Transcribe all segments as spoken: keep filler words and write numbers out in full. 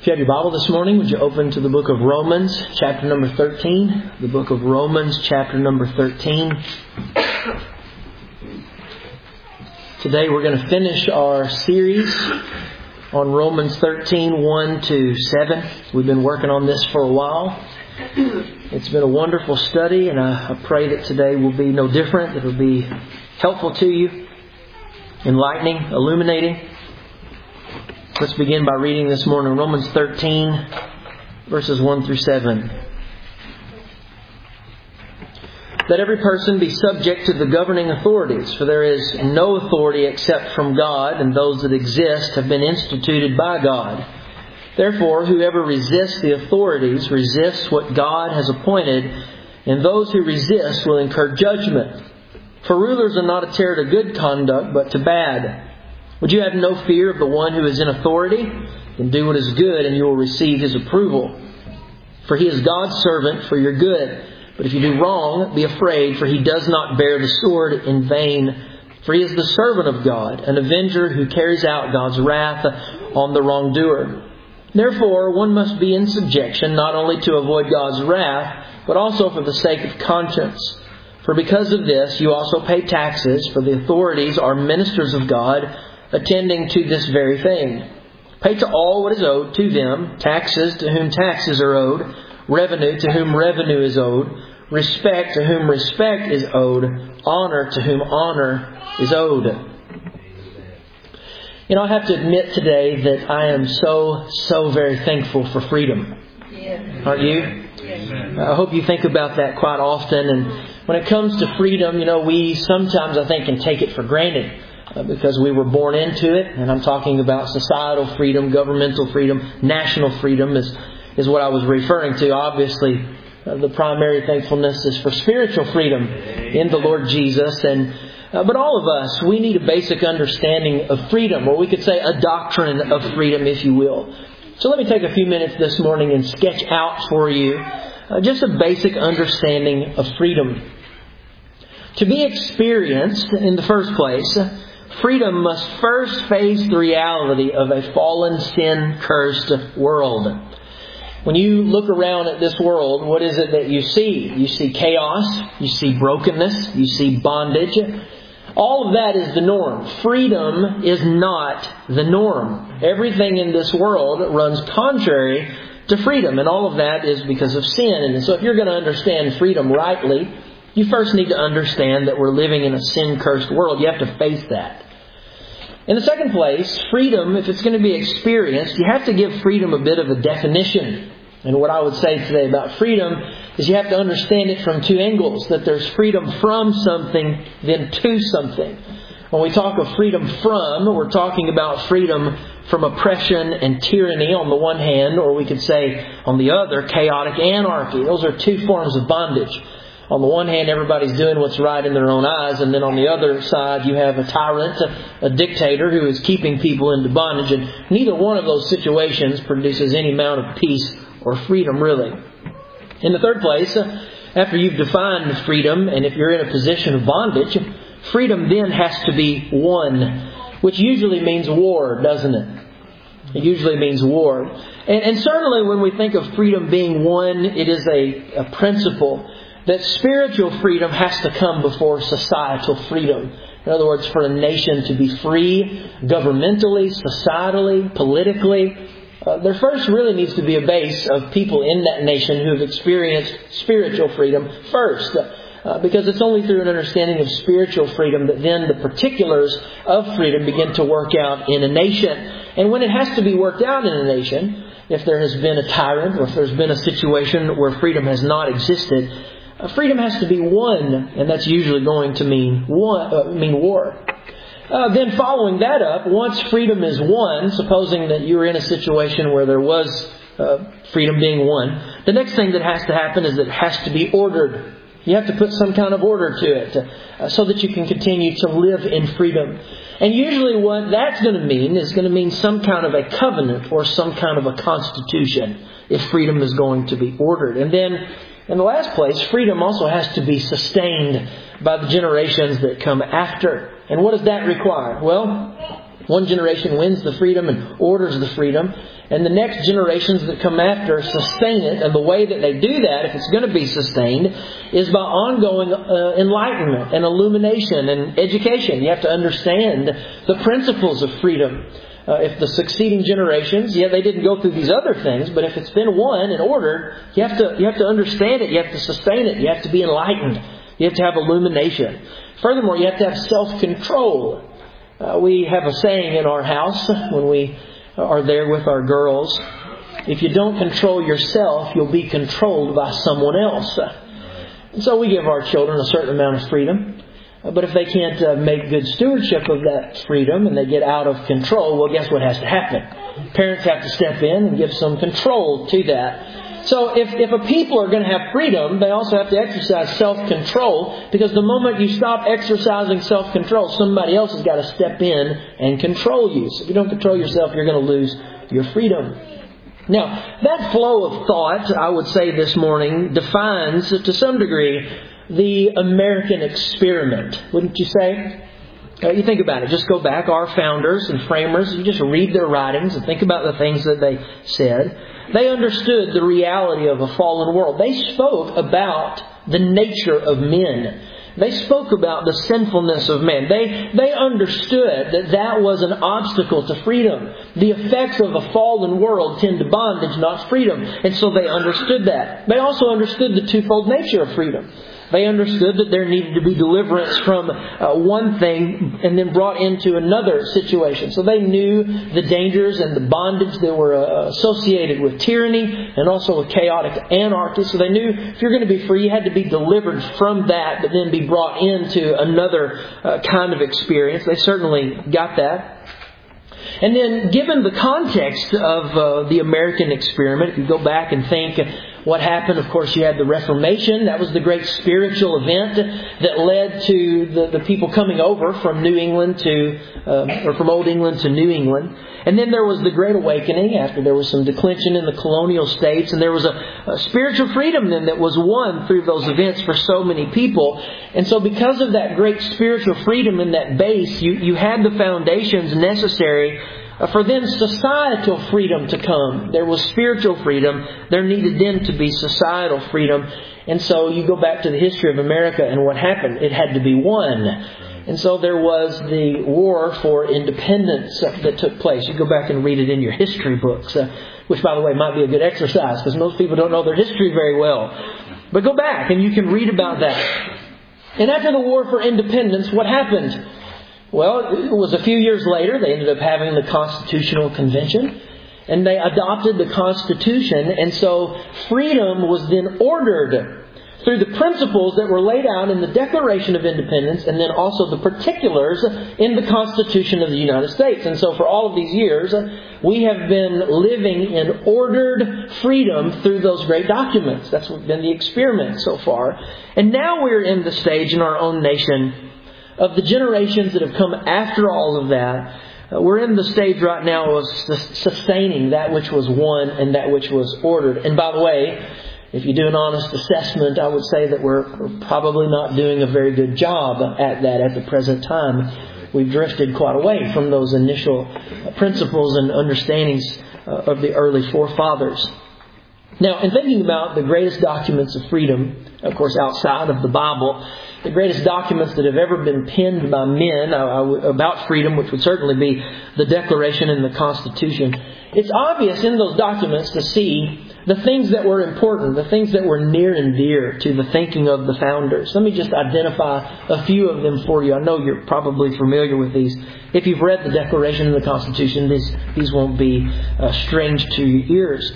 If you have your Bible this morning, would you open to the book of Romans, chapter number thirteen? The book of Romans, chapter number thirteen. Today we're going to finish our series on Romans thirteen, one to seven. We've been working on this for a while. It's been a wonderful study, and I, I pray that today will be no different. It will be helpful to you, enlightening, illuminating. Let's begin by reading this morning Romans thirteen, verses one through seven. Let every person be subject to the governing authorities, for there is no authority except from God, and those that exist have been instituted by God. Therefore, whoever resists the authorities resists what God has appointed, and those who resist will incur judgment. For rulers are not a terror to good conduct, but to bad. Would you have no fear of the one who is in authority? Then do what is good, and you will receive his approval. For he is God's servant for your good. But if you do wrong, be afraid, for he does not bear the sword in vain. For he is the servant of God, an avenger who carries out God's wrath on the wrongdoer. Therefore, one must be in subjection, not only to avoid God's wrath, but also for the sake of conscience. For because of this, you also pay taxes, for the authorities are ministers of God, attending to this very thing. Pay to all what is owed to them, taxes to whom taxes are owed, revenue to whom revenue is owed, respect to whom respect is owed, honor to whom honor is owed. You know, I have to admit today that I am so, so very thankful for freedom. Yes. Aren't you? Yes. I hope you think about that quite often. And when it comes to freedom, you know, we sometimes, I think, can take it for granted. Uh, because we were born into it, and I'm talking about societal freedom, governmental freedom, national freedom is, is what I was referring to. Obviously, uh, the primary thankfulness is for spiritual freedom in the Lord Jesus. And uh, but all of us, we need a basic understanding of freedom, or we could say a doctrine of freedom, if you will. So let me take a few minutes this morning and sketch out for you uh, just a basic understanding of freedom. To be experienced in the first place, freedom must first face the reality of a fallen, sin-cursed world. When you look around at this world, what is it that you see? You see chaos, you see brokenness, you see bondage. All of that is the norm. Freedom is not the norm. Everything in this world runs contrary to freedom, and all of that is because of sin. And so if you're going to understand freedom rightly, you first need to understand that we're living in a sin-cursed world. You have to face that. In the second place, freedom, if it's going to be experienced, you have to give freedom a bit of a definition. And what I would say today about freedom is you have to understand it from two angles. That there's freedom from something, then to something. When we talk of freedom from, we're talking about freedom from oppression and tyranny on the one hand, or we could say on the other, chaotic anarchy. Those are two forms of bondage. On the one hand, everybody's doing what's right in their own eyes. And then on the other side, you have a tyrant, a, a dictator who is keeping people into bondage. And neither one of those situations produces any amount of peace or freedom, really. In the third place, after you've defined freedom, and if you're in a position of bondage, freedom then has to be won, which usually means war, doesn't it? It usually means war. And, and certainly when we think of freedom being won, it is a, a principle that spiritual freedom has to come before societal freedom. In other words, for a nation to be free, governmentally, societally, politically, uh, there first really needs to be a base of people in that nation who have experienced spiritual freedom first. Uh, because it's only through an understanding of spiritual freedom that then the particulars of freedom begin to work out in a nation. And when it has to be worked out in a nation, if there has been a tyrant or if there's been a situation where freedom has not existed, freedom has to be won, and that's usually going to mean one, uh, mean war. Uh, then following that up, once freedom is won, supposing that you were in a situation where there was uh, freedom being won, the next thing that has to happen is it has to be ordered. You have to put some kind of order to it uh, so that you can continue to live in freedom. And usually what that's going to mean is going to mean some kind of a covenant or some kind of a constitution if freedom is going to be ordered. And then in the last place, freedom also has to be sustained by the generations that come after. And what does that require? Well, One generation wins the freedom and orders the freedom, and the next generations that come after sustain it. And the way that they do that, if it's going to be sustained, is by ongoing uh, enlightenment and illumination and education. You have to understand the principles of freedom. Uh, if the succeeding generations, yeah, they didn't go through these other things, but if it's been won and ordered, you have to you have to understand it. You have to sustain it. You have to be enlightened. You have to have illumination. Furthermore, you have to have self-control. Uh, we have a saying in our house when we are there with our girls: if you don't control yourself, you'll be controlled by someone else. And so we give our children a certain amount of freedom. But if they can't uh, make good stewardship of that freedom and they get out of control, well, guess what has to happen? Parents have to step in and give some control to that. So if, if a people are going to have freedom, they also have to exercise self-control, because the moment you stop exercising self-control, somebody else has got to step in and control you. So if you don't control yourself, you're going to lose your freedom. Now, that flow of thought, I would say this morning, defines to some degree the American experiment, wouldn't you say? Uh, you think about it. Just go back. Our founders and framers, you just read their writings and think about the things that they said. They understood the reality of a fallen world. They spoke about the nature of men. They spoke about the sinfulness of man. They, they understood that that was an obstacle to freedom. The effects of a fallen world tend to bondage, not freedom. And so they understood that. They also understood the twofold nature of freedom. They understood that there needed to be deliverance from uh, one thing and then brought into another situation. So they knew the dangers and the bondage that were uh, associated with tyranny and also with chaotic anarchy. So they knew if you're going to be free, you had to be delivered from that, but then be brought into another uh, kind of experience. They certainly got that. And then, given the context of uh, the American experiment, if you go back and think what happened, of course, you had the Reformation. That was the great spiritual event that led to the, the people coming over from New England to, um, or from Old England to New England. And then there was the Great Awakening after there was some declension in the colonial states. And there was a, a spiritual freedom then that was won through those events for so many people. And so because of that great spiritual freedom in that base, you, you had the foundations necessary for then societal freedom to come. There was spiritual freedom. There needed then to be societal freedom. And so you go back to the history of America and what happened. It had to be won. And so there was the war for independence that took place. You go back and read it in your history books, uh, which, by the way, might be a good exercise because most people don't know their history very well. But go back and you can read about that. And after the war for independence, what happened? Well, it was a few years later, they ended up having the Constitutional Convention, and they adopted the Constitution, and so freedom was then ordered through the principles that were laid out in the Declaration of Independence, and then also the particulars in the Constitution of the United States. And so for all of these years, we have been living in ordered freedom through those great documents. That's been the experiment so far. And now we're in the stage in our own nation of the generations that have come after all of that. Uh, we're in the stage right now of sustaining that which was won and that which was ordered. And by the way, if you do an honest assessment, I would say that we're, we're probably not doing a very good job at that at the present time. We've drifted quite away from those initial principles and understandings uh, of the early forefathers. Now, in thinking about the greatest documents of freedom, of course, outside of the Bible, the greatest documents that have ever been penned by men about freedom, which would certainly be the Declaration and the Constitution, it's obvious in those documents to see the things that were important, the things that were near and dear to the thinking of the founders. Let me just identify a few of them for you. I know you're probably familiar with these. If you've read the Declaration and the Constitution, these, these won't be uh, strange to your ears.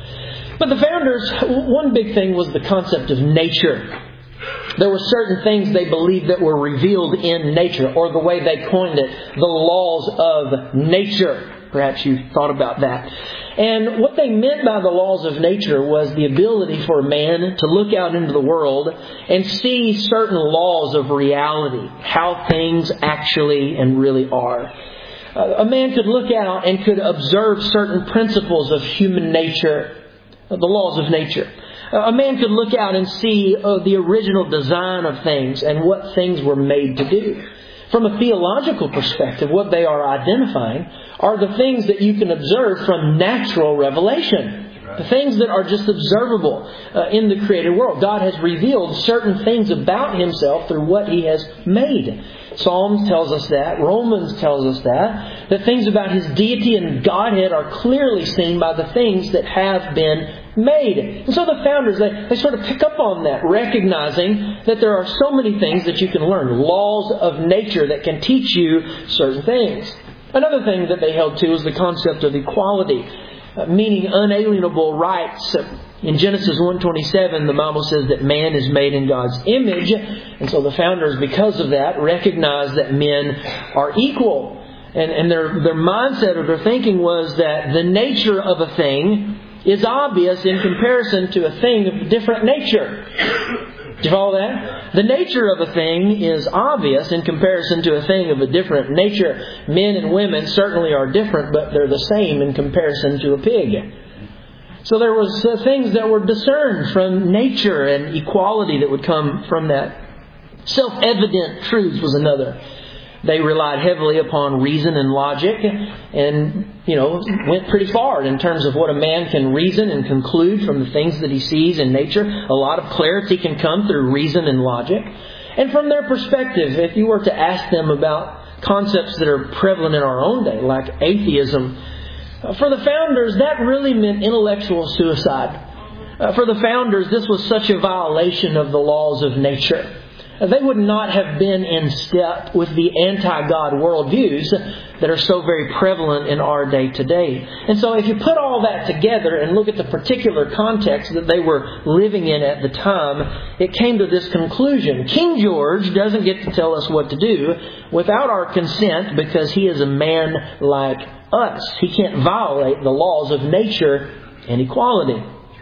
But the founders, one big thing was the concept of nature. There were certain things they believed that were revealed in nature, or the way they coined it, the laws of nature. Perhaps you've thought about that. And what they meant by the laws of nature was the ability for man to look out into the world and see certain laws of reality, how things actually and really are. A man could look out and could observe certain principles of human nature, the laws of nature. A man could look out and see uh, the original design of things and what things were made to do. From a theological perspective, what they are identifying are the things that you can observe from natural revelation. The things that are just observable uh, in the created world. God has revealed certain things about Himself through what He has made. Psalms tells us that. Romans tells us that. That things about His deity and Godhead are clearly seen by the things that have been made. And so the founders, they, they sort of pick up on that, recognizing that there are so many things that you can learn. Laws of nature that can teach you certain things. Another thing that they held to is the concept of equality. Uh, meaning unalienable rights. In Genesis one twenty-seven, the Bible says that man is made in God's image. And so the founders, because of that, recognize that men are equal. And, and their, their mindset or their thinking was that the nature of a thing is obvious in comparison to a thing of different nature. Do you follow that? The nature of a thing is obvious in comparison to a thing of a different nature. Men and women certainly are different, but they're the same in comparison to a pig. So there was uh, things that were discerned from nature, and equality that would come from that. Self-evident truths was another. They relied heavily upon reason and logic, and, you know, went pretty far in terms of what a man can reason and conclude from the things that he sees in nature. A lot of clarity can come through reason and logic. And from their perspective, if you were to ask them about concepts that are prevalent in our own day, like atheism, for the founders, that really meant intellectual suicide. Uh, for the founders, this was such a violation of the laws of nature. They would not have been in step with the anti-God worldviews that are so very prevalent in our day today. And so if you put all that together and look at the particular context that they were living in at the time, it came to this conclusion. King George doesn't get to tell us what to do without our consent, because he is a man like us. He can't violate the laws of nature and equality.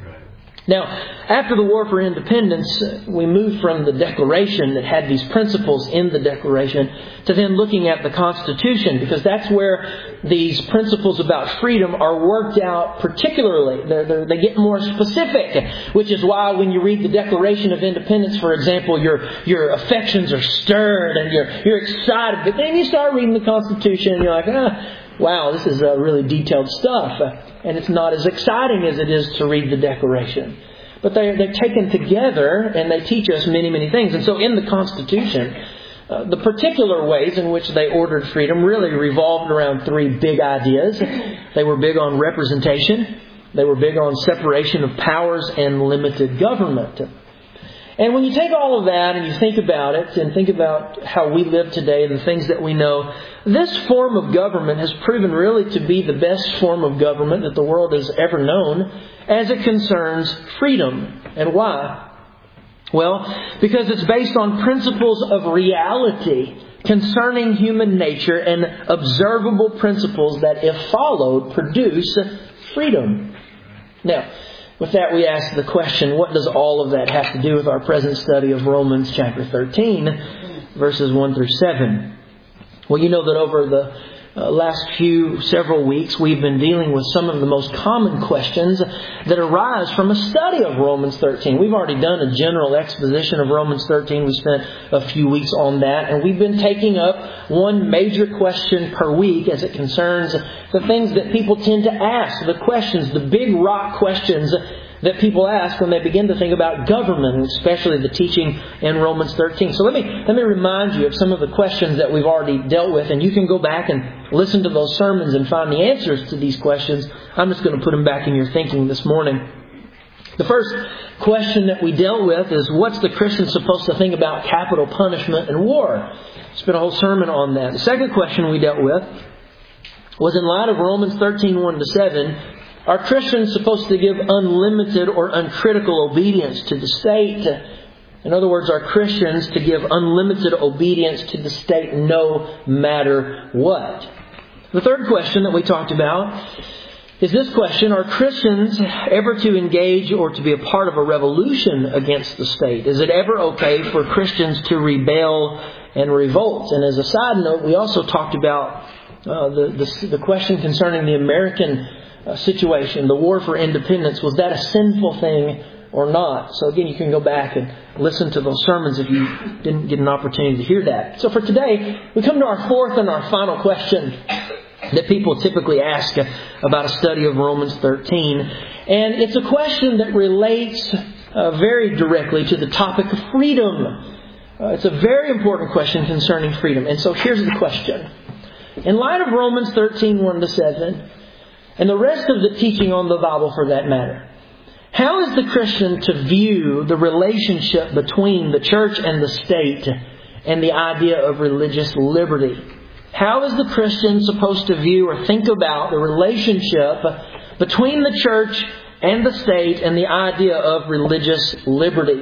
Now, after the War for Independence, we moved from the Declaration that had these principles in the Declaration to then looking at the Constitution, because that's where these principles about freedom are worked out particularly. They're, they're, they get more specific, which is why when you read the Declaration of Independence, for example, your your affections are stirred and you're you're excited. But then you start reading the Constitution and you're like, ah, wow, this is uh, really detailed stuff. And it's not as exciting as it is to read the Declaration. But they're, they're taken together and they teach us many, many things. And so in the Constitution, uh, the particular ways in which they ordered freedom really revolved around three big ideas. They were big on representation. They were big on separation of powers and limited government. And when you take all of that and you think about it and think about how we live today and the things that we know, this form of government has proven really to be the best form of government that the world has ever known as it concerns freedom. And why? Well, because it's based on principles of reality concerning human nature and observable principles that, if followed, produce freedom. Now, with that, we ask the question, what does all of that have to do with our present study of Romans chapter thirteen, verses one through seven? Well, you know that over the uh, last few, several weeks, we've been dealing with some of the most common questions that arise from a study of Romans thirteen. We've already done a general exposition of Romans thirteen. We spent a few weeks on that. And we've been taking up one major question per week as it concerns the things that people tend to ask, the questions, the big rock questions that people ask when they begin to think about government, especially the teaching in Romans thirteen. So let me let me remind you of some of the questions that we've already dealt with, and you can go back and listen to those sermons and find the answers to these questions. I'm just going to put them back in your thinking this morning. The first question that we dealt with is, what's the Christian supposed to think about capital punishment and war? Spent a whole sermon on that. The second question we dealt with was, in light of Romans thirteen, one to seven, are Christians supposed to give unlimited or uncritical obedience to the state? In other words, are Christians to give unlimited obedience to the state no matter what? The third question that we talked about is this question: are Christians ever to engage or to be a part of a revolution against the state? Is it ever okay for Christians to rebel and revolt? And as a side note, we also talked about uh, the, the the question concerning the American Uh, situation, the war for independence. Was that a sinful thing or not. So again, you can go back and listen to those sermons if you didn't get an opportunity to hear that. So for today, we come to our fourth and our final question that people typically ask about a study of Romans thirteen. And it's a question that relates uh, very directly to the topic of freedom. Uh, it's a very important question concerning freedom. And so here's the question. In light of Romans thirteen, one to seven, and the rest of the teaching on the Bible for that matter, how is the Christian to view the relationship between the church and the state and the idea of religious liberty? How is the Christian supposed to view or think about the relationship between the church and the state and the idea of religious liberty?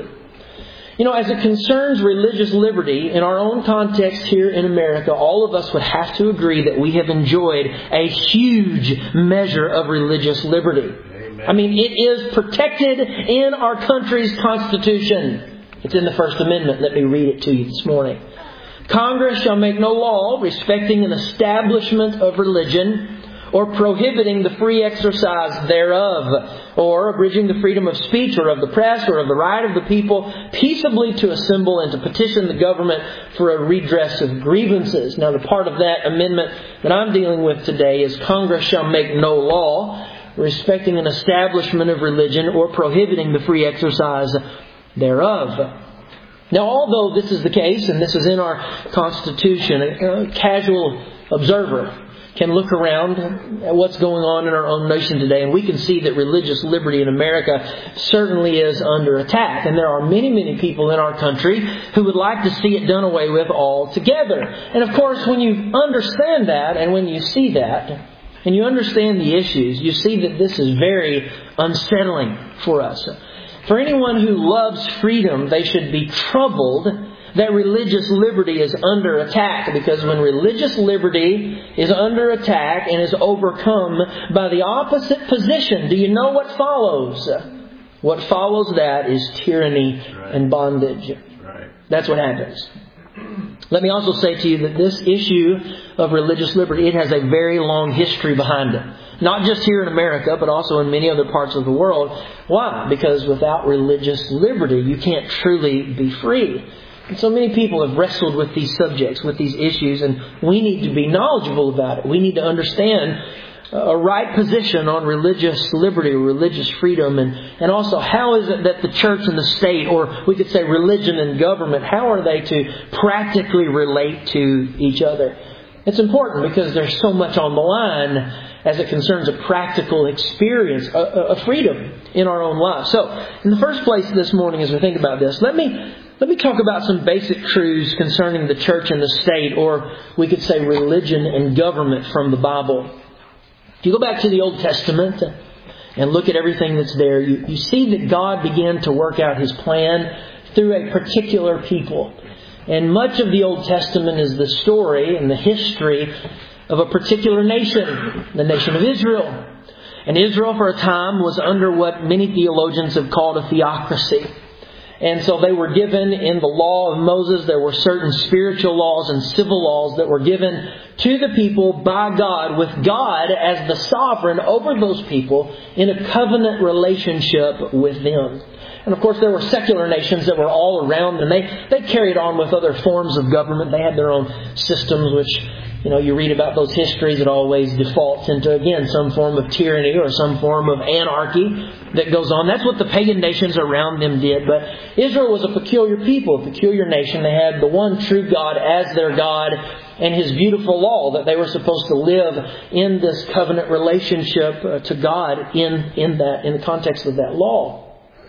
You know, as it concerns religious liberty, in our own context here in America, all of us would have to agree that we have enjoyed a huge measure of religious liberty. Amen. I mean, it is protected in our country's Constitution. It's in the First Amendment. Let me read it to you this morning. Congress shall make no law respecting an establishment of religion or prohibiting the free exercise thereof, or abridging the freedom of speech or of the press or of the right of the people peaceably to assemble and to petition the government for a redress of grievances. Now, the part of that amendment that I'm dealing with today is Congress shall make no law respecting an establishment of religion or prohibiting the free exercise thereof. Now, although this is the case, and this is in our Constitution, a casual observer can look around at what's going on in our own nation today, and we can see that religious liberty in America certainly is under attack. And there are many, many people in our country who would like to see it done away with altogether. And of course, when you understand that, and when you see that, and you understand the issues, you see that this is very unsettling for us. For anyone who loves freedom, they should be troubled that religious liberty is under attack. Because when religious liberty is under attack and is overcome by the opposite position, do you know what follows? What follows that is tyranny and bondage. That's what happens. Let me also say to you that this issue of religious liberty, it has a very long history behind it. Not just here in America, but also in many other parts of the world. Why? Because without religious liberty, you can't truly be free. And so many people have wrestled with these subjects, with these issues, and we need to be knowledgeable about it. We need to understand a right position on religious liberty, religious freedom, and, and also how is it that the church and the state, or we could say religion and government, how are they to practically relate to each other? It's important because there's so much on the line as it concerns a practical experience, a, a freedom in our own lives. So, in the first place this morning as we think about this, let me let me talk about some basic truths concerning the church and the state, or we could say religion and government from the Bible. If you go back to the Old Testament and look at everything that's there, you, you see that God began to work out His plan through a particular people. And much of the Old Testament is the story and the history of a particular nation, the nation of Israel. And Israel for a time was under what many theologians have called a theocracy. And so they were given in the law of Moses, there were certain spiritual laws and civil laws that were given to the people by God, with God as the sovereign over those people in a covenant relationship with them. And of course there were secular nations that were all around, and they, they carried on with other forms of government. They had their own systems, which, you know, you read about those histories, it always defaults into, again, some form of tyranny or some form of anarchy that goes on. That's what the pagan nations around them did. But Israel was a peculiar people, a peculiar nation. They had the one true God as their God and His beautiful law, that they were supposed to live in this covenant relationship uh, to God in, in that, in the context of that law.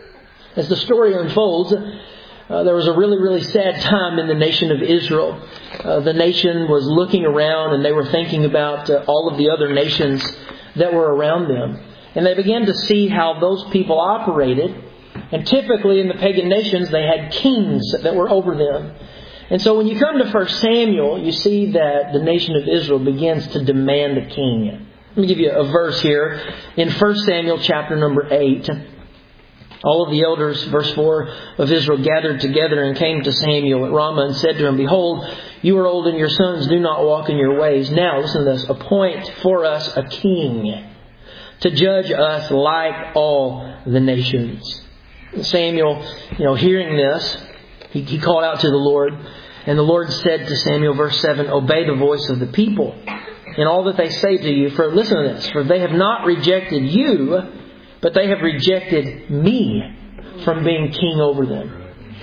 As the story unfolds, Uh, there was a really, really sad time in the nation of Israel. Uh, the nation was looking around and they were thinking about uh, all of the other nations that were around them. And they began to see how those people operated. And typically in the pagan nations, they had kings that were over them. And so when you come to First Samuel, you see that the nation of Israel begins to demand a king. Let me give you a verse here in First Samuel chapter number eight. All of the elders, verse four, of Israel gathered together and came to Samuel at Ramah and said to him, "Behold, you are old and your sons do not walk in your ways. Now, listen to this, appoint for us a king to judge us like all the nations." Samuel, you know, hearing this, he, he called out to the Lord. And the Lord said to Samuel, verse seven, obey the voice of the people in all that they say to you. For listen to this, for they have not rejected you, but they have rejected me from being king over them.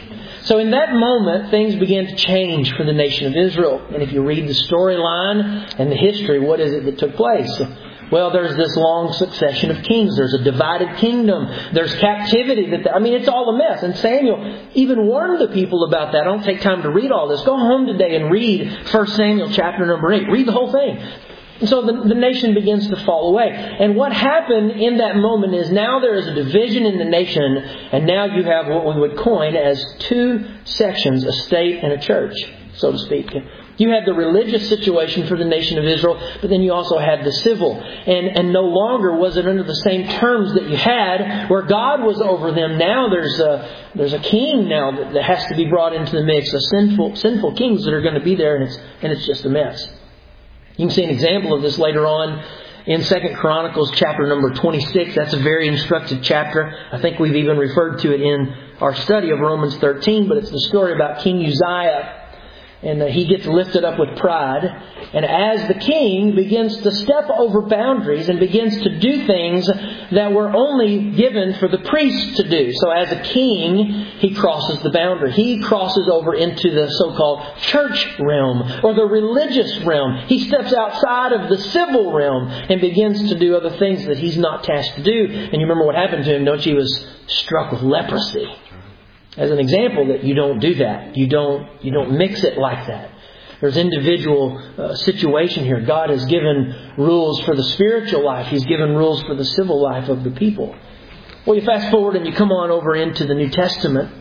So in that moment, things began to change for the nation of Israel. And if you read the storyline and the history, what is it that took place? Well, there's this long succession of kings. There's a divided kingdom. There's captivity. That I mean, it's all a mess. And Samuel even warned the people about that. I don't take time to read all this. Go home today and read First Samuel chapter number eight. Read the whole thing. And so the, the nation begins to fall away. And what happened in that moment is now there is a division in the nation. And now you have what we would coin as two sections, a state and a church, so to speak. You had the religious situation for the nation of Israel, but then you also had the civil. And and no longer was it under the same terms that you had where God was over them. Now there's a there's a king now that, that has to be brought into the mix. A sinful sinful kings that are going to be there, and it's and it's just a mess. You can see an example of this later on in Second Chronicles chapter number twenty-six. That's a very instructive chapter. I think we've even referred to it in our study of Romans thirteen, but it's the story about King Uzziah. And uh, he gets lifted up with pride. And as the king begins to step over boundaries and begins to do things that were only given for the priests to do. So as a king, he crosses the boundary. He crosses over into the so-called church realm or the religious realm. He steps outside of the civil realm and begins to do other things that he's not tasked to do. And you remember what happened to him, don't you? He was struck with leprosy. As an example that you don't do that. You don't you don't mix it like that. There's individual uh, situation here. God has given rules for the spiritual life. He's given rules for the civil life of the people. Well, you fast forward and you come on over into the New Testament.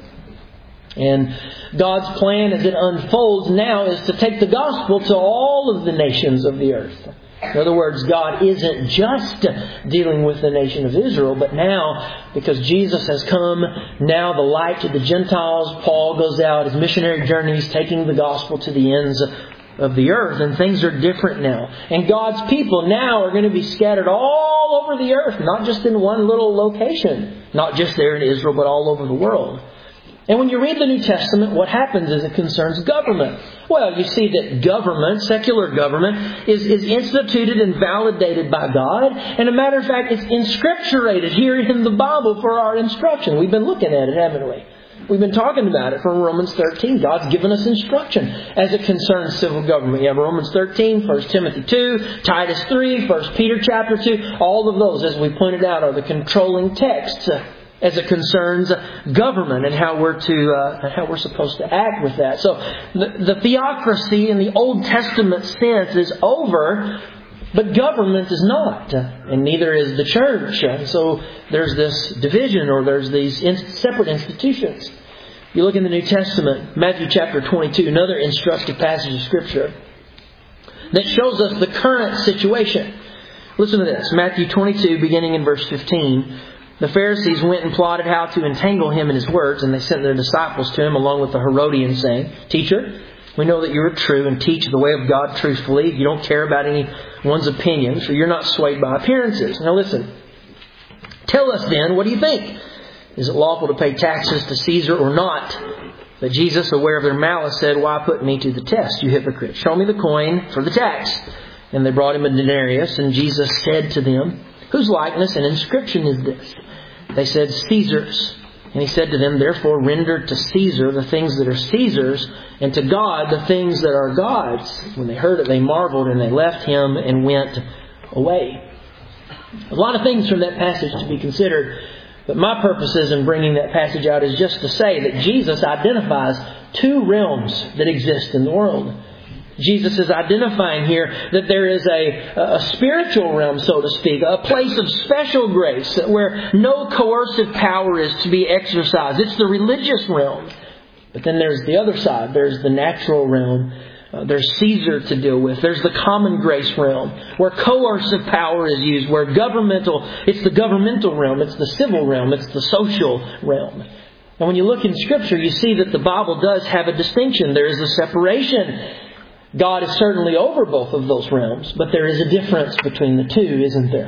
And God's plan as it unfolds now is to take the gospel to all of the nations of the earth. In other words, God isn't just dealing with the nation of Israel, but now, because Jesus has come, now the light to the Gentiles. Paul goes out, his missionary journeys, taking the gospel to the ends of the earth, and things are different now. And God's people now are going to be scattered all over the earth, not just in one little location, not just there in Israel, but all over the world. And when you read the New Testament, what happens is it concerns government. Well, you see that government, secular government, is, is instituted and validated by God. And a matter of fact, it's inscripturated here in the Bible for our instruction. We've been looking at it, haven't we? We've been talking about it from Romans thirteen. God's given us instruction as it concerns civil government. You have Romans thirteen, First Timothy two, Titus three, First Peter chapter two. All of those, as we pointed out, are the controlling texts as it concerns government and how we're to uh, and how we're supposed to act with that. So the, the theocracy in the Old Testament sense is over, but government is not, and neither is the church. And so there's this division, or there's these in- separate institutions. You look in the New Testament, Matthew chapter twenty-two, another instructive passage of Scripture that shows us the current situation. Listen to this, Matthew twenty-two, beginning in verse fifteen. The Pharisees went and plotted how to entangle him in his words, and they sent their disciples to him along with the Herodians, saying, Teacher, we know that you are true and teach the way of God truthfully. You don't care about anyone's opinions, for you're not swayed by appearances. Now listen, tell us then, what do you think? Is it lawful to pay taxes to Caesar or not? But Jesus, aware of their malice, said, Why put me to the test, you hypocrite? Show me the coin for the tax. And they brought him a denarius, and Jesus said to them, Whose likeness and inscription is this? They said, Caesar's. And he said to them, Therefore render to Caesar the things that are Caesar's, and to God the things that are God's. When they heard it, they marveled, and they left him and went away. A lot of things from that passage to be considered. But my purposes in bringing that passage out is just to say that Jesus identifies two realms that exist in the world. Jesus is identifying here that there is a, a spiritual realm, so to speak, a place of special grace where no coercive power is to be exercised. It's the religious realm. But then there's the other side. There's the natural realm. Uh, there's Caesar to deal with. There's the common grace realm where coercive power is used, where governmental, it's the governmental realm, it's the civil realm, it's the social realm. And when you look in Scripture, you see that the Bible does have a distinction. There is a separation. God is certainly over both of those realms, but there is a difference between the two, isn't there?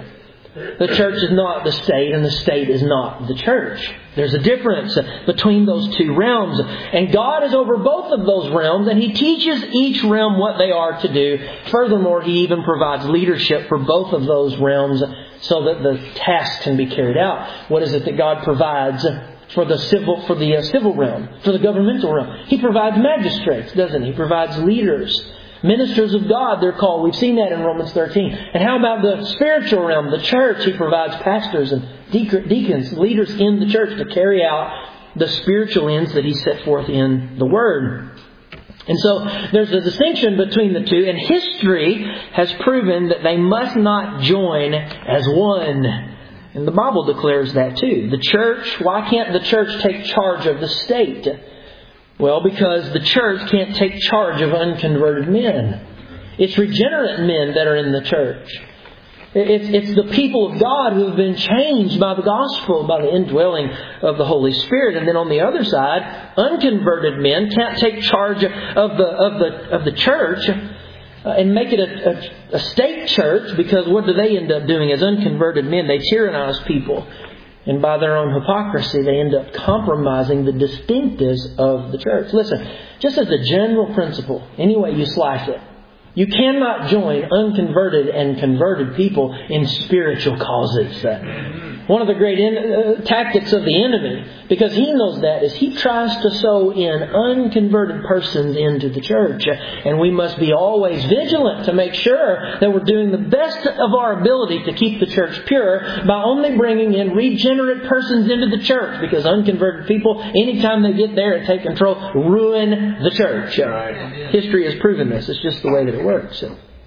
The church is not the state, and the state is not the church. There's a difference between those two realms. And God is over both of those realms, and He teaches each realm what they are to do. Furthermore, He even provides leadership for both of those realms so that the task can be carried out. What is it that God provides for the civil for the uh, civil realm, for the governmental realm? He provides magistrates, doesn't He? He provides leaders. Ministers of God, they're called. We've seen that in Romans thirteen. And how about the spiritual realm, the church? He provides pastors and deacons, leaders in the church to carry out the spiritual ends that He set forth in the Word. And so there's a distinction between the two, and history has proven that they must not join as one. And the Bible declares that too. The church, why can't the church take charge of the state? Well, because the church can't take charge of unconverted men. It's regenerate men that are in the church. It's, it's the people of God who have been changed by the gospel, by the indwelling of the Holy Spirit. And then on the other side, unconverted men can't take charge of the of the of the church and make it a, a, a state church, because what do they end up doing as unconverted men? They tyrannize people. And by their own hypocrisy, they end up compromising the distinctives of the church. Listen, just as a general principle, any way you slice it, you cannot join unconverted and converted people in spiritual causes. One of the great in, uh, tactics of the enemy, because he knows that, is he tries to sow in unconverted persons into the church. And we must be always vigilant to make sure that we're doing the best of our ability to keep the church pure by only bringing in regenerate persons into the church. Because unconverted people, anytime they get there and take control, ruin the church. Right. History has proven this. It's just the way that it works.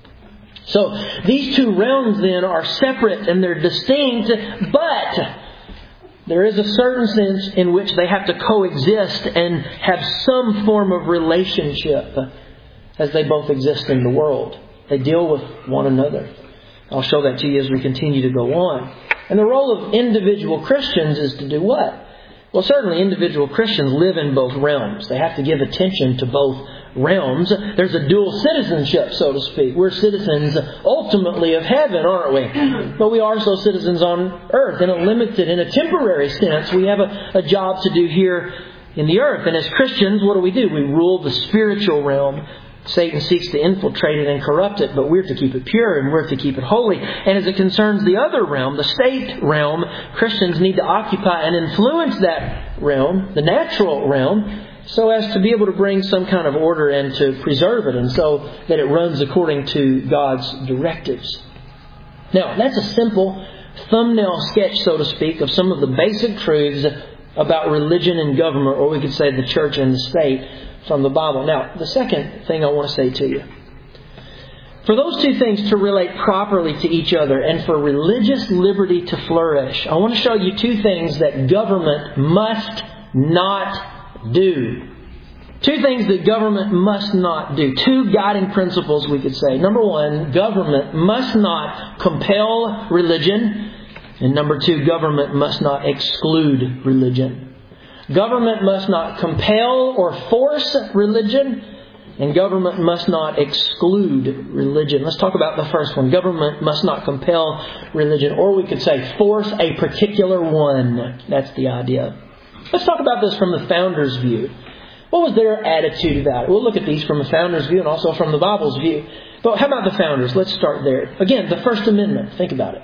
So these two realms then are separate and they're distinct, but there is a certain sense in which they have to coexist and have some form of relationship as they both exist in the world. They deal with one another. I'll show that to you as we continue to go on. And the role of individual Christians is to do what? Well, certainly individual Christians live in both realms. They have to give attention to both realms. There's a dual citizenship, so to speak. We're citizens ultimately of heaven, aren't we? But we are also citizens on earth in a limited, in a temporary sense. We have a, a job to do here in the earth. And as Christians, what do we do? We rule the spiritual realm. Satan seeks to infiltrate it and corrupt it, but we're to keep it pure and we're to keep it holy. And as it concerns the other realm, the state realm, Christians need to occupy and influence that realm, the natural realm, so as to be able to bring some kind of order and to preserve it, and so that it runs according to God's directives. Now, that's a simple thumbnail sketch, so to speak, of some of the basic truths about religion and government, or we could say the church and the state, from the Bible. Now, the second thing I want to say to you. For those two things to relate properly to each other and for religious liberty to flourish, I want to show you two things that government must not do. Two things that government must not do. Two guiding principles, we could say. Number one, government must not compel religion. And number two, government must not exclude religion. Government must not compel or force religion, and government must not exclude religion. Let's talk about the first one. Government must not compel religion, or we could say force a particular one. That's the idea. Let's talk about this from the founders' view. What was their attitude about it? We'll look at these from the founders' view and also from the Bible's view. But how about the founders? Let's start there. Again, the First Amendment. Think about it.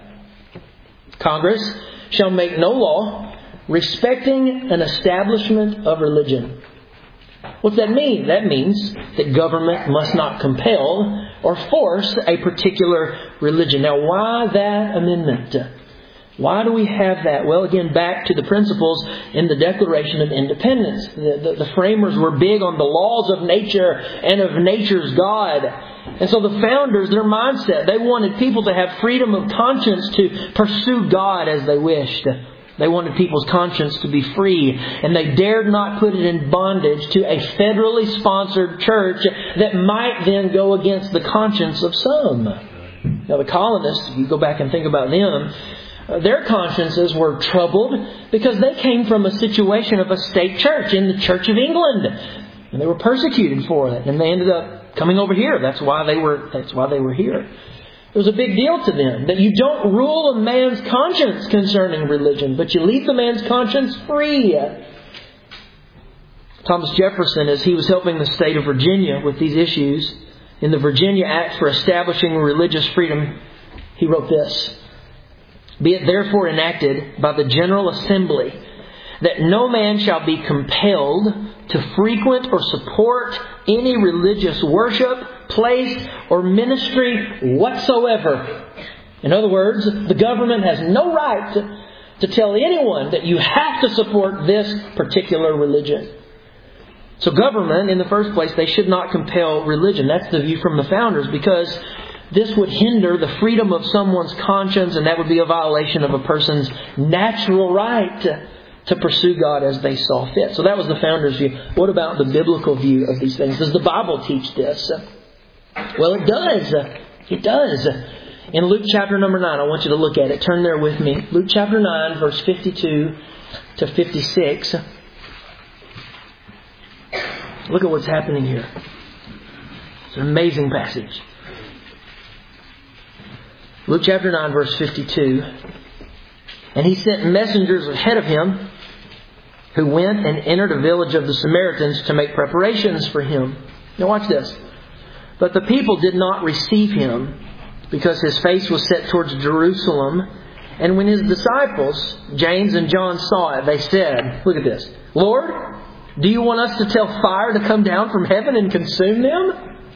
Congress shall make no law respecting an establishment of religion. What's that mean? That means that government must not compel or force a particular religion. Now, why that amendment? Why do we have that? Well, again, back to the principles in the Declaration of Independence. The, the, the framers were big on the laws of nature and of nature's God. And so the founders, their mindset, they wanted people to have freedom of conscience to pursue God as they wished. They wanted people's conscience to be free, and they dared not put it in bondage to a federally sponsored church that might then go against the conscience of some. Now the colonists, if you go back and think about them, their consciences were troubled because they came from a situation of a state church in the Church of England, and they were persecuted for it, and they ended up coming over here. That's why they were. That's why they were here. It was a big deal to them that you don't rule a man's conscience concerning religion, but you leave the man's conscience free. Thomas Jefferson, as he was helping the state of Virginia with these issues, in the Virginia Act for Establishing Religious Freedom, he wrote this: "Be it therefore enacted by the General Assembly that no man shall be compelled to frequent or support any religious worship, place, or ministry whatsoever." In other words, the government has no right to, to tell anyone that you have to support this particular religion. So government, in the first place, they should not compel religion. That's the view from the founders, because this would hinder the freedom of someone's conscience, and that would be a violation of a person's natural right to, to pursue God as they saw fit. So that was the founders' view. What about the biblical view of these things? Does the Bible teach this? Well, it does. It does. In Luke chapter number nine, I want you to look at it. Turn there with me. Luke chapter nine, verse fifty-two to fifty-six. Look at what's happening here. It's an amazing passage. Luke chapter nine, verse fifty-two. "And he sent messengers ahead of him, who went and entered a village of the Samaritans to make preparations for him." Now watch this. "But the people did not receive him, because his face was set towards Jerusalem. And when his disciples, James and John, saw it, they said," look at this, "Lord, do you want us to tell fire to come down from heaven and consume them?"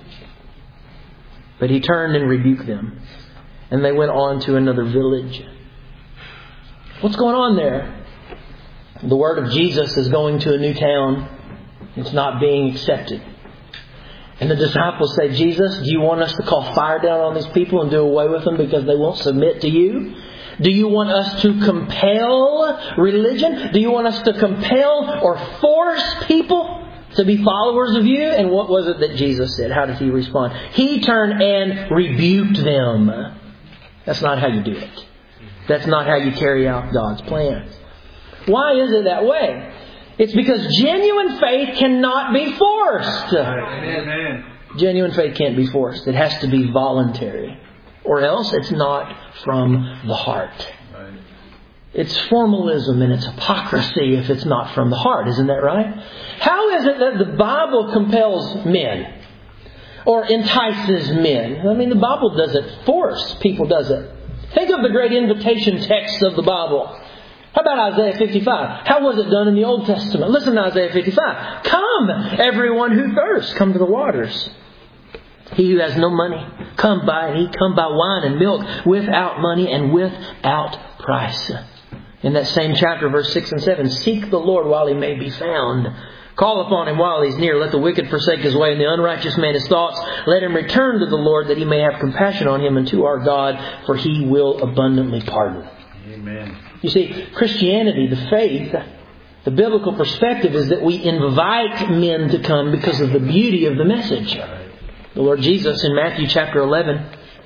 But he turned and rebuked them, and they went on to another village. What's going on there? The word of Jesus is going to a new town. It's not being accepted. And the disciples say, "Jesus, do you want us to call fire down on these people and do away with them because they won't submit to you? Do you want us to compel religion? Do you want us to compel or force people to be followers of you?" And what was it that Jesus said? How did he respond? He turned and rebuked them. That's not how you do it. That's not how you carry out God's plan. Why is it that way? It's because genuine faith cannot be forced. Amen. Genuine faith can't be forced. It has to be voluntary. Or else it's not from the heart. It's formalism and it's hypocrisy if it's not from the heart. Isn't that right? How is it that the Bible compels men? Or entices men? I mean, the Bible doesn't force people, does it? Think of the great invitation texts of the Bible. How about Isaiah fifty-five? How was it done in the Old Testament? Listen to Isaiah fifty-five. "Come, everyone who thirsts, come to the waters. He who has no money, come buy and eat. Come buy wine and milk without money and without price." In that same chapter, verse six and seven, "Seek the Lord while he may be found. Call upon him while he's near. Let the wicked forsake his way and the unrighteous man his thoughts. Let him return to the Lord, that he may have compassion on him, and to our God, for he will abundantly pardon." Amen. You see, Christianity, the faith, the biblical perspective is that we invite men to come because of the beauty of the message. The Lord Jesus in Matthew chapter eleven,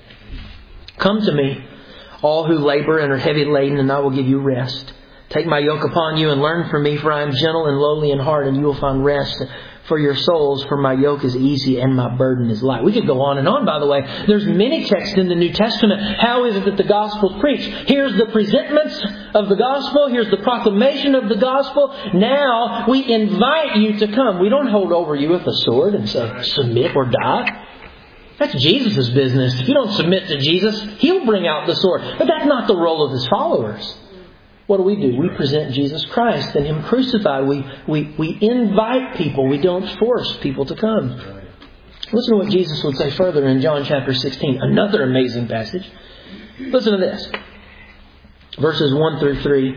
"Come to me, all who labor and are heavy laden, and I will give you rest. Take my yoke upon you and learn from me, for I am gentle and lowly in heart, and you will find rest for your souls, for my yoke is easy and my burden is light." We could go on and on, by the way. There's many texts in the New Testament. How is it that the gospel is preached? Here's the presentments of the gospel. Here's the proclamation of the gospel. Now we invite you to come. We don't hold over you with a sword and say, "Submit or die." That's Jesus' business. If you don't submit to Jesus, He'll bring out the sword. But that's not the role of His followers. What do we do? We present Jesus Christ and Him crucified. We, we, we invite people. We don't force people to come. Listen to what Jesus would say further in John chapter sixteen. Another amazing passage. Listen to this. Verses one through three.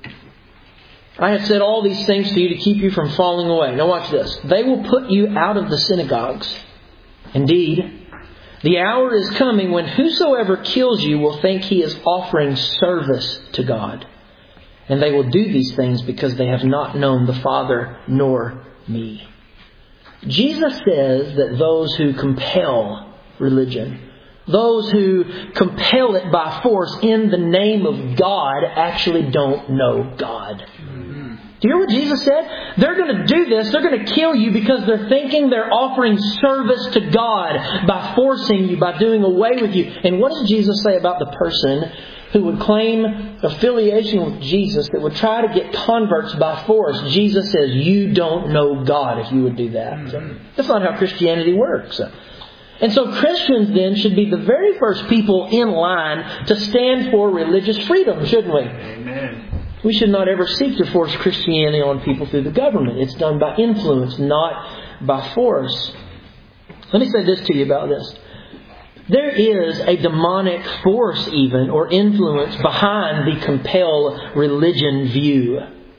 "I have said all these things to you to keep you from falling away." Now watch this. "They will put you out of the synagogues. Indeed, the hour is coming when whosoever kills you will think he is offering service to God. And they will do these things because they have not known the Father nor me." Jesus says that those who compel religion Those who compel it by force in the name of God actually don't know God. Do you hear what Jesus said? They're going to do this. They're going to kill you because they're thinking they're offering service to God by forcing you, by doing away with you. And what does Jesus say about the person who would claim affiliation with Jesus, that would try to get converts by force? Jesus says, you don't know God if you would do that. That's not how Christianity works. And so Christians then should be the very first people in line to stand for religious freedom, shouldn't we? Amen. We should not ever seek to force Christianity on people through the government. It's done by influence, not by force. Let me say this to you about this. There is a demonic force even, or influence, behind the compel religion view.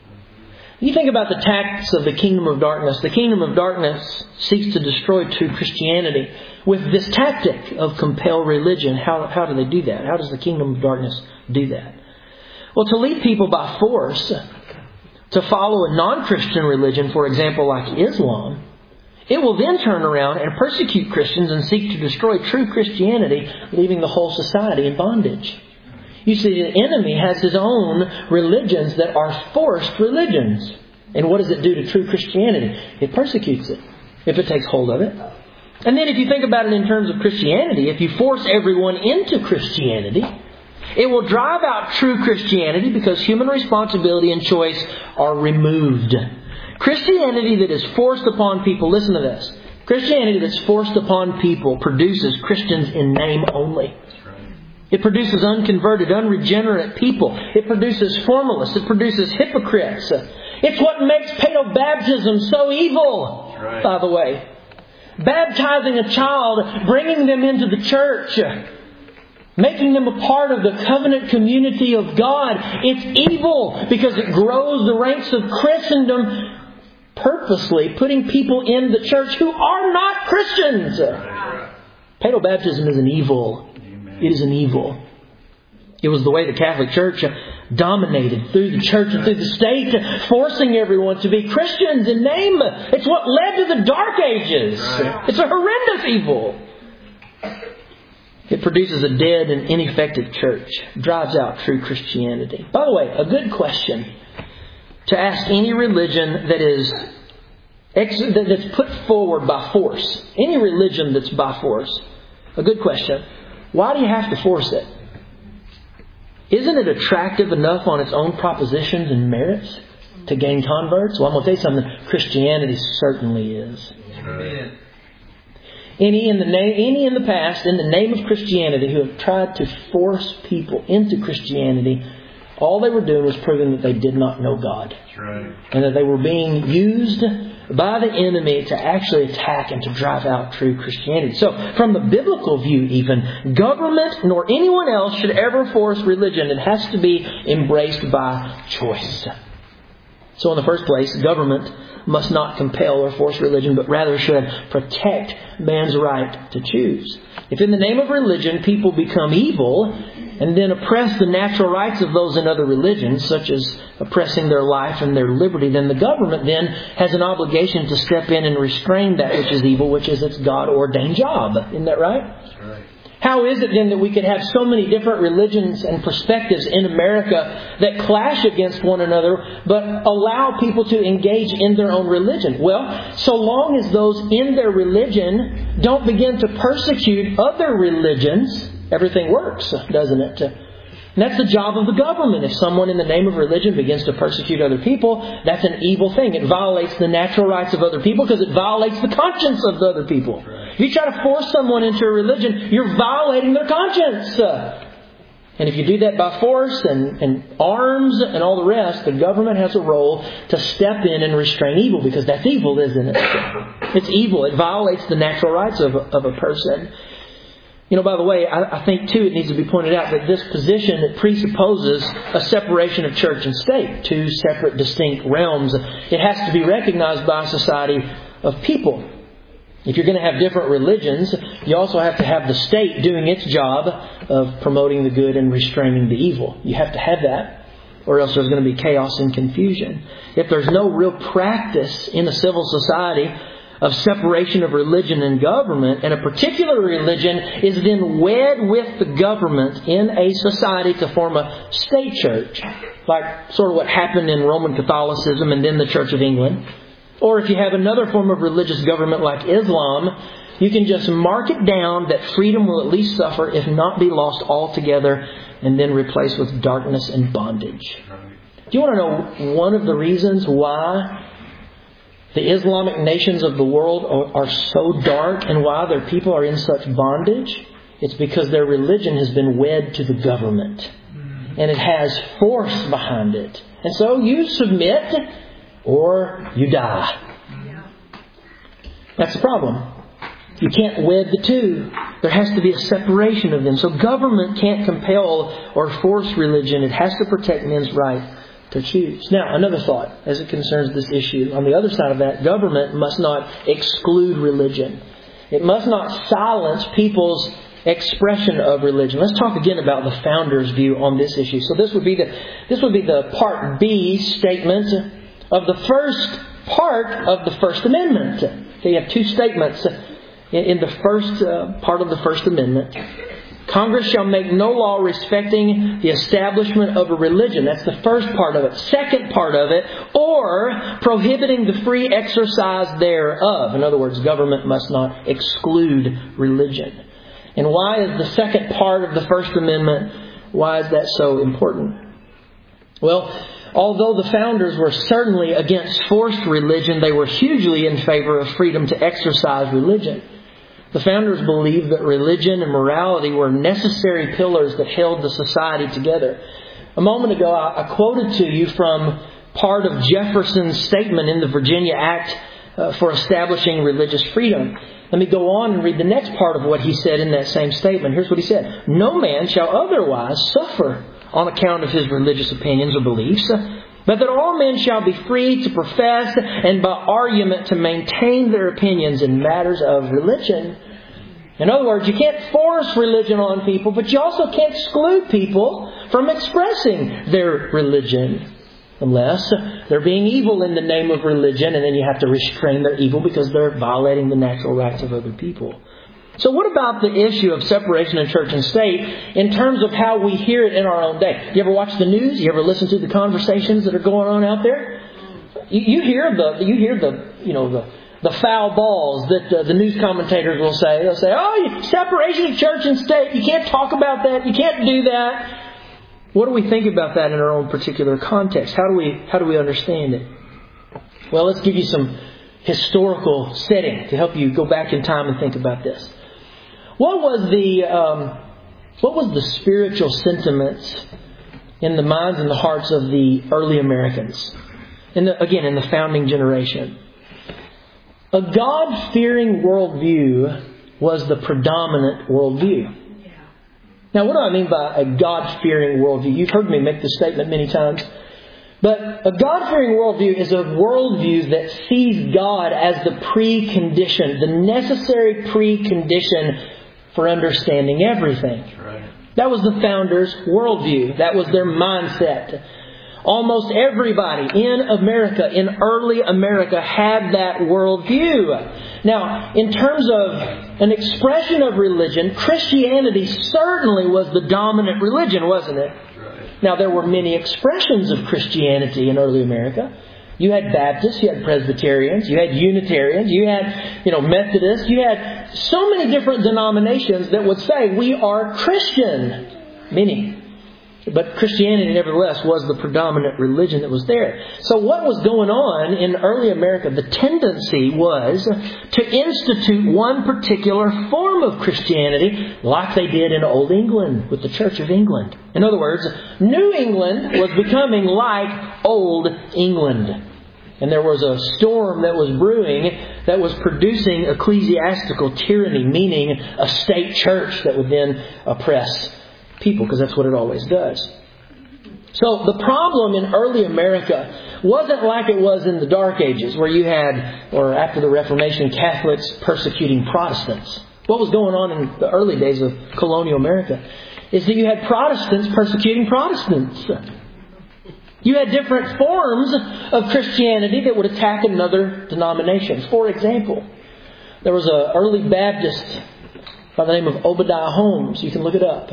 You think about the tactics of the kingdom of darkness. The kingdom of darkness seeks to destroy true Christianity with this tactic of compel religion. How, how do they do that? How does the kingdom of darkness do that? Well, to lead people by force to follow a non-Christian religion, for example, like Islam, it will then turn around and persecute Christians and seek to destroy true Christianity, leaving the whole society in bondage. You see, the enemy has his own religions that are forced religions. And what does it do to true Christianity? It persecutes it, if it takes hold of it. And then if you think about it in terms of Christianity, if you force everyone into Christianity, it will drive out true Christianity because human responsibility and choice are removed. Christianity that is forced upon people, listen to this. Christianity that's forced upon people produces Christians in name only. It produces unconverted, unregenerate people. It produces formalists. It produces hypocrites. It's what makes paedobaptism so evil, right, by the way. Baptizing a child, bringing them into the church, making them a part of the covenant community of God. It's evil because it grows the ranks of Christendom, purposely putting people in the church who are not Christians. Paedobaptism is an evil. It is an evil. It was the way the Catholic Church dominated through the church and through the state, forcing everyone to be Christians in name. It's what led to the Dark Ages. It's a horrendous evil. It produces a dead and ineffective church. Drives out true Christianity. By the way, a good question to ask any religion that is that's put forward by force. Any religion that's by force. A good question. Why do you have to force it? Isn't it attractive enough on its own propositions and merits to gain converts? Well, I'm going to tell you something. Christianity certainly is. Amen. Any in the name, any in the past, in the name of Christianity, who have tried to force people into Christianity, all they were doing was proving that they did not know God. That's right. And that they were being used by the enemy to actually attack and to drive out true Christianity. So, from the biblical view even, government nor anyone else should ever force religion. It has to be embraced by choice. So in the first place, government must not compel or force religion, but rather should protect man's right to choose. If in the name of religion people become evil and then oppress the natural rights of those in other religions, such as oppressing their life and their liberty, then the government then has an obligation to step in and restrain that which is evil, which is its God-ordained job. Isn't that right? That's right. How is it then that we could have so many different religions and perspectives in America that clash against one another, but allow people to engage in their own religion? Well, so long as those in their religion don't begin to persecute other religions, everything works, doesn't it? And that's the job of the government. If someone in the name of religion begins to persecute other people, that's an evil thing. It violates the natural rights of other people because it violates the conscience of the other people. If you try to force someone into a religion, you're violating their conscience. And if you do that by force and, and arms and all the rest, the government has a role to step in and restrain evil, because that's evil, isn't it? It's evil. It violates the natural rights of a, of a person. You know, by the way, I, I think, too, it needs to be pointed out that this position, it presupposes a separation of church and state, two separate, distinct realms. It has to be recognized by a society of people. If you're going to have different religions, you also have to have the state doing its job of promoting the good and restraining the evil. You have to have that, or else there's going to be chaos and confusion. If there's no real practice in a civil society of separation of religion and government, and a particular religion is then wed with the government in a society to form a state church, like sort of what happened in Roman Catholicism and then the Church of England. Or if you have another form of religious government like Islam, you can just mark it down that freedom will at least suffer, if not be lost altogether, and then replaced with darkness and bondage. Do you want to know one of the reasons why the Islamic nations of the world are so dark and why their people are in such bondage? It's because their religion has been wed to the government. And it has force behind it. And so you submit or you die. That's the problem. You can't wed the two. There has to be a separation of them. So government can't compel or force religion. It has to protect men's right to choose. Now, another thought as it concerns this issue. On the other side of that, government must not exclude religion. It must not silence people's expression of religion. Let's talk again about the founders' view on this issue. So this would be the this would be the Part B statement of the first part of the First Amendment. Okay, you have two statements in the first uh, part of the First Amendment. Congress shall make no law respecting the establishment of a religion. That's the first part of it. Second part of it, or prohibiting the free exercise thereof. In other words, government must not exclude religion. And why is the second part of the First Amendment, why is that so important? Well, although the founders were certainly against forced religion, they were hugely in favor of freedom to exercise religion. The founders believed that religion and morality were necessary pillars that held the society together. A moment ago, I quoted to you from part of Jefferson's statement in the Virginia Act uh, for establishing religious freedom. Let me go on and read the next part of what he said in that same statement. Here's what he said. No man shall otherwise suffer on account of his religious opinions or beliefs, but that all men shall be free to profess and by argument to maintain their opinions in matters of religion. In other words, you can't force religion on people, but you also can't exclude people from expressing their religion. Unless they're being evil in the name of religion, and then you have to restrain their evil because they're violating the natural rights of other people. So what about the issue of separation of church and state in terms of how we hear it in our own day? You ever watch the news? You ever listen to the conversations that are going on out there? You, you hear the, you hear the, you know, the, the foul balls that uh, the news commentators will say. They'll say, oh, separation of church and state. You can't talk about that. You can't do that. What do we think about that in our own particular context? How do we, how do we understand it? Well, let's give you some historical setting to help you go back in time and think about this. What was the um, what was the spiritual sentiments in the minds and the hearts of the early Americans? In the, again, in the founding generation. A God-fearing worldview was the predominant worldview. Now, what do I mean by a God-fearing worldview? You've heard me make this statement many times. But a God-fearing worldview is a worldview that sees God as the precondition, the necessary precondition for understanding everything. Right. That was the founders' worldview. That was their mindset. Almost everybody in America, in early America, had that worldview. Now, in terms of an expression of religion, Christianity certainly was the dominant religion, wasn't it? Right. Now, there were many expressions of Christianity in early America. You had Baptists, you had Presbyterians, you had Unitarians, you had, you know, Methodists, you had so many different denominations that would say we are Christian. Many. But Christianity, nevertheless, was the predominant religion that was there. So what was going on in early America? The tendency was to institute one particular form of Christianity like they did in Old England with the Church of England. In other words, New England was becoming like Old England. And there was a storm that was brewing that was producing ecclesiastical tyranny, meaning a state church that would then oppress people, because that's what it always does. So the problem in early America wasn't like it was in the Dark Ages, where you had, or after the Reformation, Catholics persecuting Protestants. What was going on in the early days of colonial America is that you had Protestants persecuting Protestants. You had different forms of Christianity that would attack another denomination. For example, There was an early Baptist by the name of Obadiah Holmes. You can look it up.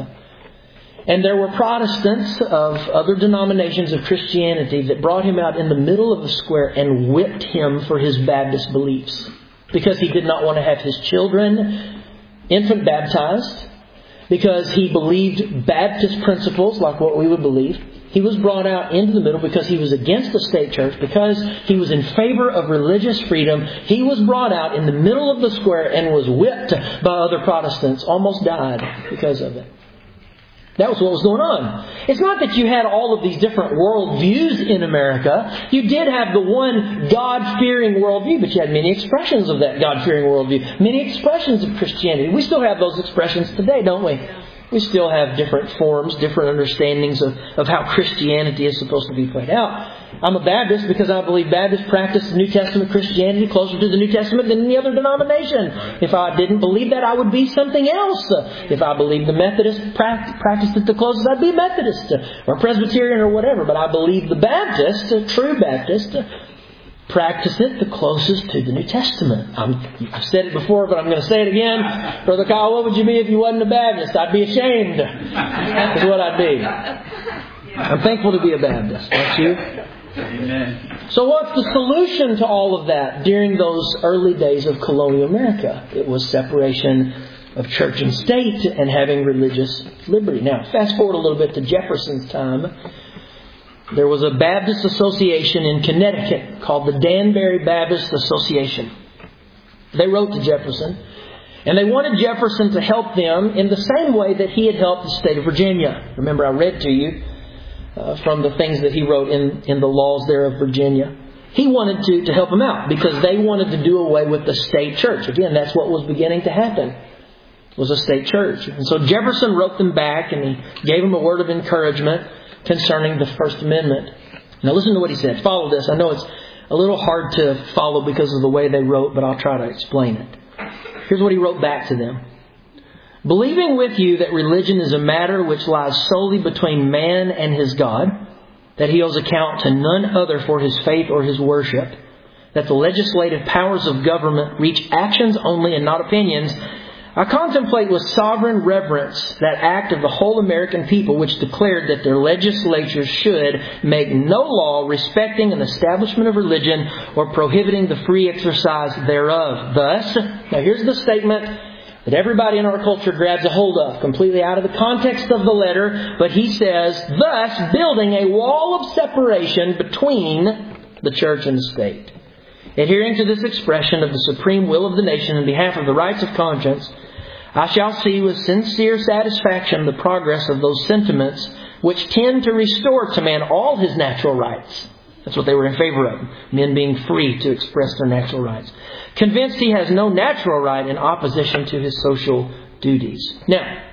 And there were Protestants of other denominations of Christianity that brought him out in the middle of the square and whipped him for his Baptist beliefs. Because he did not want to have his children infant baptized. Because he believed Baptist principles like what we would believe. He was brought out into the middle because he was against the state church. Because he was in favor of religious freedom. He was brought out in the middle of the square and was whipped by other Protestants. Almost died because of it. That was what was going on. It's not that you had all of these different worldviews in America. You did have the one God-fearing worldview, but you had many expressions of that God-fearing worldview. Many expressions of Christianity. We still have those expressions today, don't we? We still have different forms, different understandings of, of how Christianity is supposed to be played out. I'm a Baptist because I believe Baptists practice the New Testament Christianity closer to the New Testament than any other denomination. If I didn't believe that, I would be something else. If I believed the Methodist practiced it the closest, I'd be a Methodist or Presbyterian or whatever. But I believe the Baptist, a true Baptist, practice it the closest to the New Testament. I'm, I've said it before, but I'm going to say it again. Brother Kyle, what would you be if you wasn't a Baptist? I'd be ashamed. That's what I'd be. I'm thankful to be a Baptist. Aren't you? Amen. So what's the solution to all of that during those early days of colonial America? It was separation of church and state and having religious liberty. Now, fast forward a little bit to Jefferson's time. There was a Baptist association in Connecticut called the Danbury Baptist Association. They wrote to Jefferson, and they wanted Jefferson to help them in the same way that he had helped the state of Virginia. Remember, I read to you uh, from the things that he wrote in, in the laws there of Virginia. He wanted to, to help them out because they wanted to do away with the state church. Again, that's what was beginning to happen, was a state church. And so Jefferson wrote them back, and he gave them a word of encouragement concerning the First Amendment. Now listen to what he said. Follow this. I know it's a little hard to follow because of the way they wrote, but I'll try to explain it. Here's what he wrote back to them. Believing with you that religion is a matter which lies solely between man and his God, that he owes account to none other for his faith or his worship, that the legislative powers of government reach actions only and not opinions, I contemplate with sovereign reverence that act of the whole American people which declared that their legislatures should make no law respecting an establishment of religion or prohibiting the free exercise thereof. Thus, now here's the statement that everybody in our culture grabs a hold of, completely out of the context of the letter, but he says, thus building a wall of separation between the church and the state. Adhering to this expression of the supreme will of the nation in behalf of the rights of conscience, I shall see with sincere satisfaction the progress of those sentiments which tend to restore to man all his natural rights. That's what they were in favor of, men being free to express their natural rights. Convinced he has no natural right in opposition to his social duties. Now,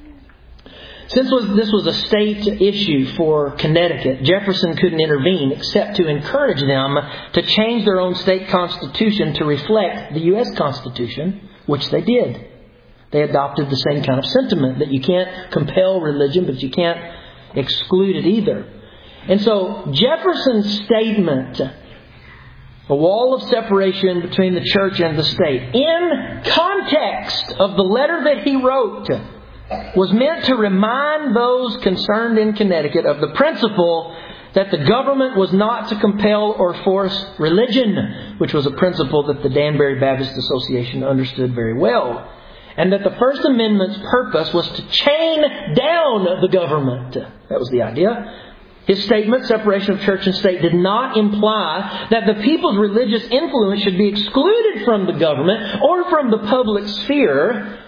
since this was a state issue for Connecticut, Jefferson couldn't intervene except to encourage them to change their own state constitution to reflect the U S Constitution, which they did. They adopted the same kind of sentiment that you can't compel religion, but you can't exclude it either. And so Jefferson's statement, a wall of separation between the church and the state, in context of the letter that he wrote, was meant to remind those concerned in Connecticut of the principle that the government was not to compel or force religion, which was a principle that the Danbury Baptist Association understood very well. And that the First Amendment's purpose was to chain down the government. That was the idea. His statement, separation of church and state, did not imply that the people's religious influence should be excluded from the government or from the public sphere.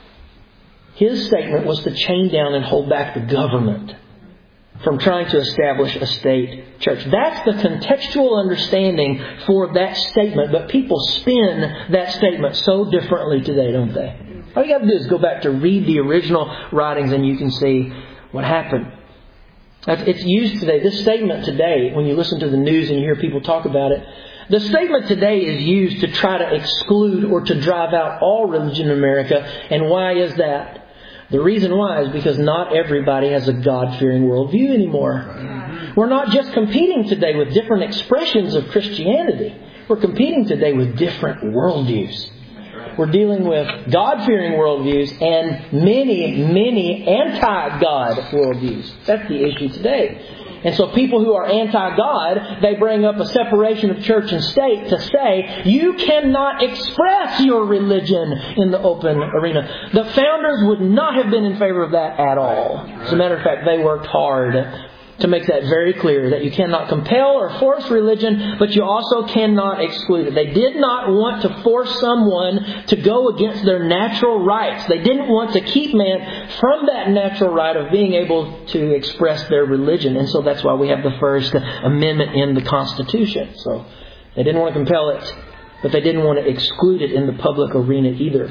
His statement was to chain down and hold back the government from trying to establish a state church. That's the contextual understanding for that statement. But people spin that statement so differently today, don't they? All you got to do is go back to read the original writings and you can see what happened. It's used today. This statement today, when you listen to the news and you hear people talk about it, the statement today is used to try to exclude or to drive out all religion in America. And why is that? The reason why is because not everybody has a God-fearing worldview anymore. We're not just competing today with different expressions of Christianity. We're competing today with different worldviews. we're dealing with God-fearing worldviews and many, many anti-God worldviews. That's the issue today. And so people who are anti-God, they bring up a separation of church and state to say, you cannot express your religion in the open arena. The founders would not have been in favor of that at all. As a matter of fact, they worked hard to make that very clear, that you cannot compel or force religion, but you also cannot exclude it. They did not want to force someone to go against their natural rights. They didn't want to keep man from that natural right of being able to express their religion. And so that's why we have the First Amendment in the Constitution. So they didn't want to compel it, but they didn't want to exclude it in the public arena either.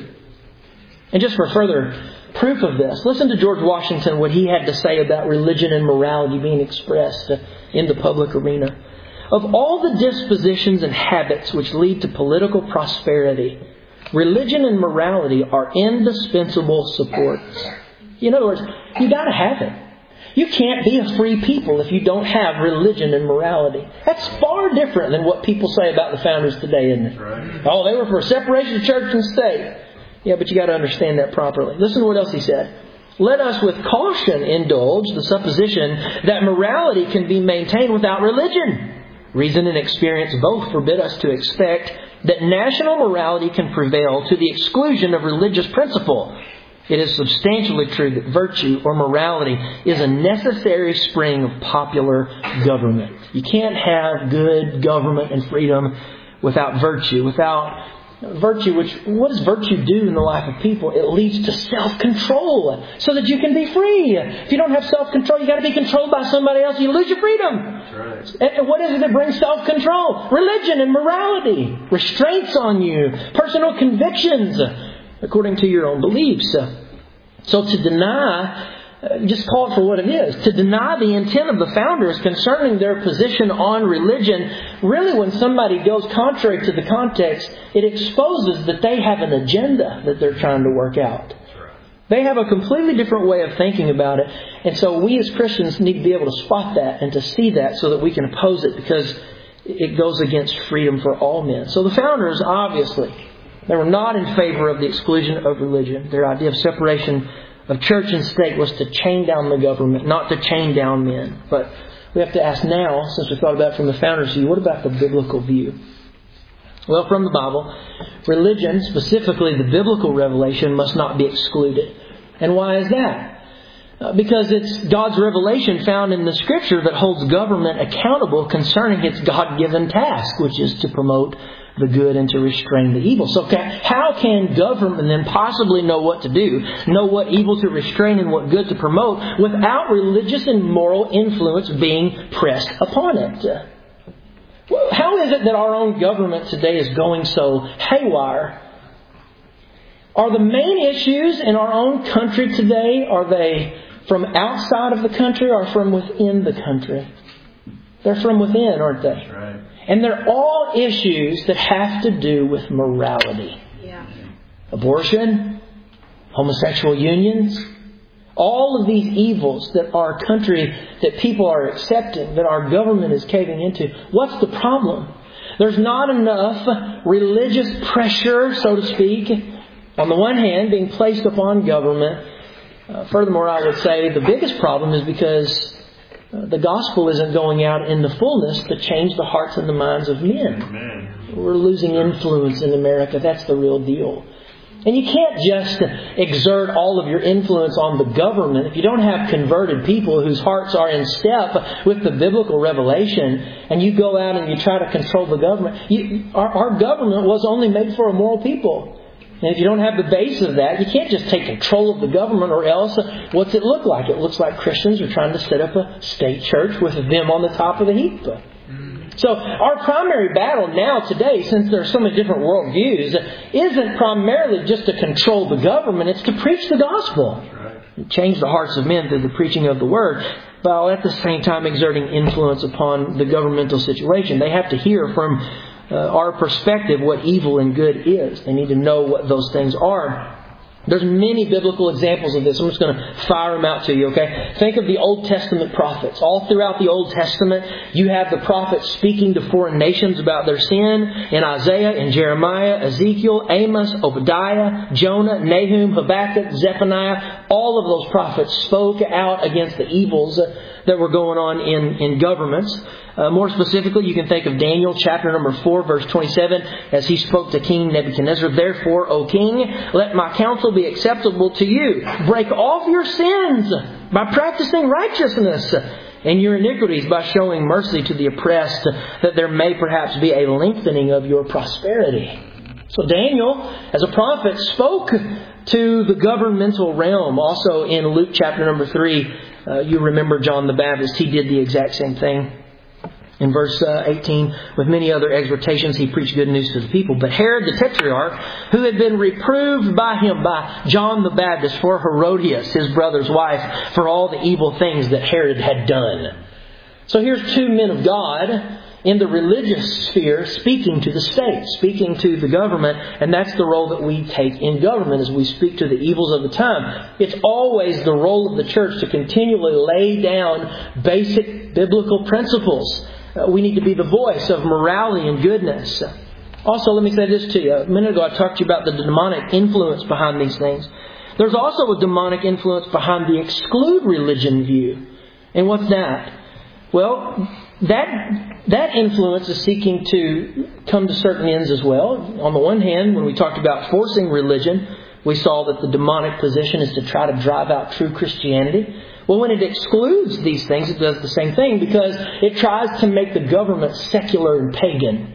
And just for further proof of this, listen to George Washington, what he had to say about religion and morality being expressed in the public arena. Of all the dispositions and habits which lead to political prosperity, religion and morality are indispensable supports. In other words, you got to have it. You can't be a free people if you don't have religion and morality. That's far different than what people say about the founders today, isn't it? Right. Oh, they were for separation of church and state. Yeah, but you got to understand that properly. Listen to what else he said. Let us with caution indulge the supposition that morality can be maintained without religion. Reason and experience both forbid us to expect that national morality can prevail to the exclusion of religious principle. It is substantially true that virtue or morality is a necessary spring of popular government. You can't have good government and freedom without virtue, without virtue, which, what does virtue do in the life of people? It leads to self-control so that you can be free. If you don't have self-control, you got to be controlled by somebody else. You lose your freedom. That's right. And what is it that brings self-control? Religion and morality. Restraints on you. Personal convictions according to your own beliefs. So to deny, just call it for what it is. To deny the intent of the founders concerning their position on religion, really when somebody goes contrary to the context, it exposes that they have an agenda that they're trying to work out. They have a completely different way of thinking about it. And so we as Christians need to be able to spot that and to see that so that we can oppose it, because it goes against freedom for all men. So the founders, obviously, they were not in favor of the exclusion of religion. Their idea of separation of church and state was to chain down the government, not to chain down men. But we have to ask now, since we thought about it from the founders' view, what about the biblical view? Well, from the Bible, religion, specifically the biblical revelation, must not be excluded. And why is that? Uh, because it's God's revelation found in the Scripture that holds government accountable concerning its God-given task, which is to promote the good and to restrain the evil. So can, how can government then possibly know what to do, know what evil to restrain and what good to promote, without religious and moral influence being pressed upon it? Well, how is it that our own government today is going so haywire? Are the main issues in our own country today, are they from outside of the country or from within the country? They're from within, aren't they? That's right. And they're all issues that have to do with morality. Yeah. Abortion, homosexual unions, all of these evils that our country, that people are accepting, that our government is caving into. What's the problem? There's not enough religious pressure, so to speak, on the one hand, being placed upon government. Uh, furthermore, I would say the biggest problem is because the gospel isn't going out in the fullness to change the hearts and the minds of men. Amen. We're losing influence in America. That's the real deal. And you can't just exert all of your influence on the government if you don't have converted people whose hearts are in step with the biblical revelation, and you go out and you try to control the government. You, our, our government was only made for a moral people. And if you don't have the base of that, you can't just take control of the government, or else what's it look like? It looks like Christians are trying to set up a state church with them on the top of the heap. So our primary battle now today, since there are so many different worldviews, isn't primarily just to control the government. It's to preach the gospel. And change the hearts of men through the preaching of the word, while at the same time exerting influence upon the governmental situation. They have to hear from Uh, our perspective what evil and good is. They need to know what those things are. There's many biblical examples of this. I'm just going to fire them out to you, okay? Think of the Old Testament prophets. All throughout the Old Testament, you have the prophets speaking to foreign nations about their sin. In Isaiah, in Jeremiah, Ezekiel, Amos, Obadiah, Jonah, Nahum, Habakkuk, Zephaniah. All of those prophets spoke out against the evils that were going on in, in governments. Uh, more specifically, you can think of Daniel chapter number four, verse twenty-seven, as he spoke to King Nebuchadnezzar. Therefore, O king, let my counsel be acceptable to you. Break off your sins by practicing righteousness, and your iniquities by showing mercy to the oppressed, that there may perhaps be a lengthening of your prosperity. So Daniel, as a prophet, spoke to the governmental realm. Also in Luke chapter number three, uh, you remember John the Baptist. He did the exact same thing. In verse uh, eighteen, with many other exhortations, he preached good news to the people. But Herod the Tetrarch, who had been reproved by him, by John the Baptist, for Herodias, his brother's wife, for all the evil things that Herod had done. So here's two men of God in the religious sphere speaking to the state, speaking to the government. And that's the role that we take in government as we speak to the evils of the time. It's always the role of the church to continually lay down basic biblical principles. Uh, we need to be the voice of morality and goodness. Also, let me say this to you. A minute ago I talked to you about the demonic influence behind these things. There's also a demonic influence behind the exclude religion view. And what's that? Well, that that influence is seeking to come to certain ends as well. On the one hand, when we talked about forcing religion, we saw that the demonic position is to try to drive out true Christianity. Well, when it excludes these things, it does the same thing because it tries to make the government secular and pagan.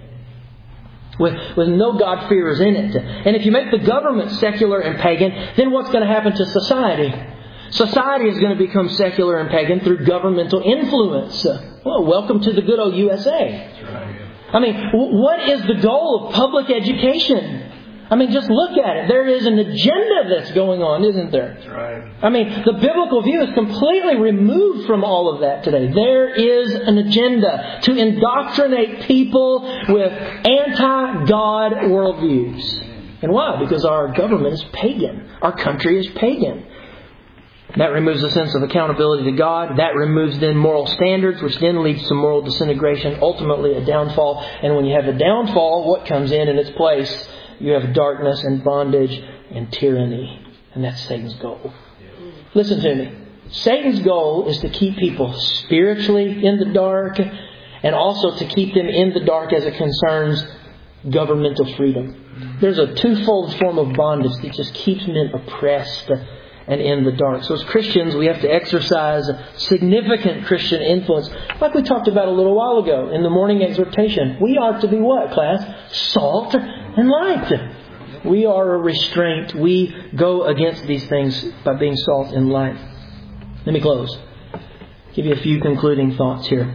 With, with no God-fearers in it. And if you make the government secular and pagan, then what's going to happen to society? Society is going to become secular and pagan through governmental influence. Well, welcome to the good old U S A. I mean, what is the goal of public education? I mean, just look at it. There is an agenda that's going on, isn't there? That's right. I mean, the biblical view is completely removed from all of that today. There is an agenda to indoctrinate people with anti-God worldviews. And why? Because our government is pagan. Our country is pagan. That removes a sense of accountability to God. That removes then moral standards, which then leads to moral disintegration, ultimately a downfall. And when you have a downfall, what comes in in its place? You have darkness and bondage and tyranny. And that's Satan's goal. Listen to me. Satan's goal is to keep people spiritually in the dark and also to keep them in the dark as it concerns governmental freedom. There's a twofold form of bondage that just keeps men oppressed and in the dark. So as Christians, we have to exercise significant Christian influence. Like we talked about a little while ago in the morning exhortation. We are to be what, class? Salt and light. We are a restraint. We go against these things by being salt and light. Let me close. Give you a few concluding thoughts here.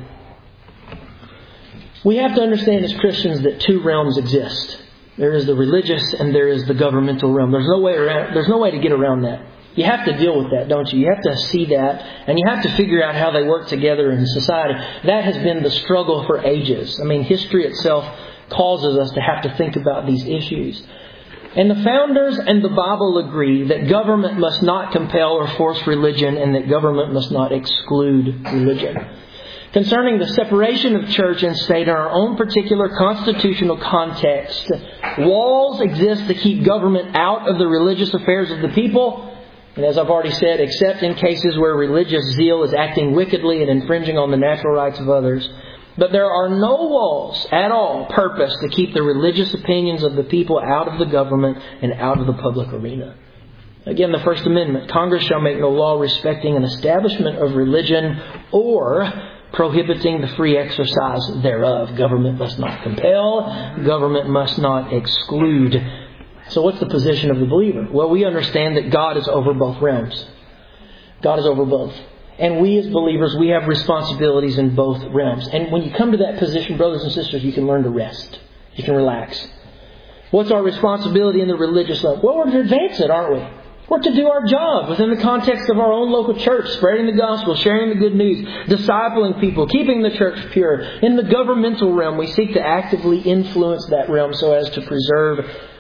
We have to understand as Christians that two realms exist. There is the religious and there is the governmental realm. There's no way around, there's no way to get around that. You have to deal with that, don't you? You have to see that, and you have to figure out how they work together in society. That has been the struggle for ages. I mean, history itself causes us to have to think about these issues. And the founders and the Bible agree that government must not compel or force religion, and that government must not exclude religion. Concerning the separation of church and state in our own particular constitutional context, walls exist to keep government out of the religious affairs of the people. And as I've already said, except in cases where religious zeal is acting wickedly and infringing on the natural rights of others. But there are no walls at all purposed to keep the religious opinions of the people out of the government and out of the public arena. Again, the First Amendment, Congress shall make no law respecting an establishment of religion or prohibiting the free exercise thereof. Government must not compel. Government must not exclude. So what's the position of the believer? Well, we understand that God is over both realms. God is over both. And we as believers, we have responsibilities in both realms. And when you come to that position, brothers and sisters, you can learn to rest. You can relax. What's our responsibility in the religious realm? Well, we're to advance it, aren't we? We're to do our job within the context of our own local church, spreading the gospel, sharing the good news, discipling people, keeping the church pure. In the governmental realm, we seek to actively influence that realm so as to preserve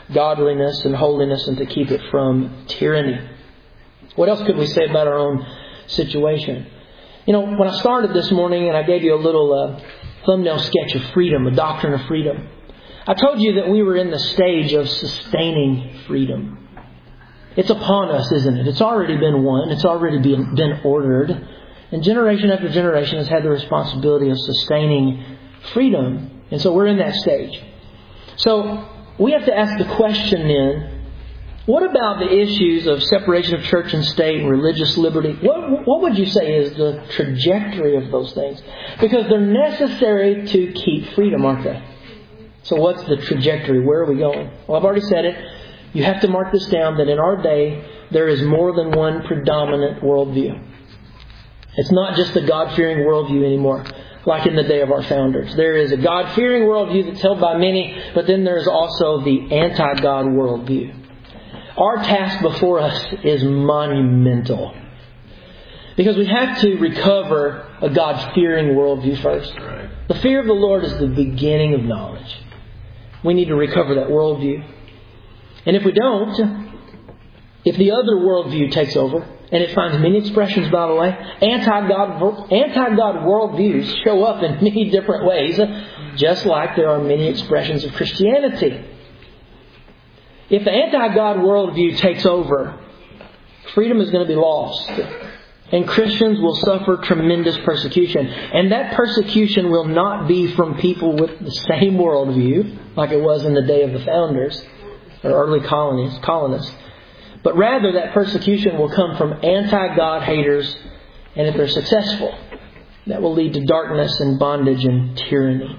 godliness and holiness and to keep it from tyranny. What else could we say about our own situation? You know, when I started this morning and I gave you a little uh, thumbnail sketch of freedom, a doctrine of freedom, I told you that we were in the stage of sustaining freedom. It's upon us, isn't it? It's already been won. It's already been, been ordered. And generation after generation has had the responsibility of sustaining freedom. And so we're in that stage. So we have to ask the question then, what about the issues of separation of church and state and religious liberty? What, what would you say is the trajectory of those things? Because they're necessary to keep freedom, aren't they? So what's the trajectory? Where are we going? Well, I've already said it. You have to mark this down that in our day, there is more than one predominant worldview. It's not just a God-fearing worldview anymore, like in the day of our founders. There is a God-fearing worldview that's held by many, but then there's also the anti-God worldview. Our task before us is monumental. Because we have to recover a God-fearing worldview first. The fear of the Lord is the beginning of knowledge. We need to recover that worldview. And if we don't, if the other worldview takes over, and it finds many expressions, by the way, anti-God, anti-God worldviews show up in many different ways, just like there are many expressions of Christianity. If the anti-God worldview takes over, freedom is going to be lost. And Christians will suffer tremendous persecution. And that persecution will not be from people with the same worldview, like it was in the day of the founders, or early colonies, colonists. But rather that persecution will come from anti-God haters. And if they're successful, that will lead to darkness and bondage and tyranny.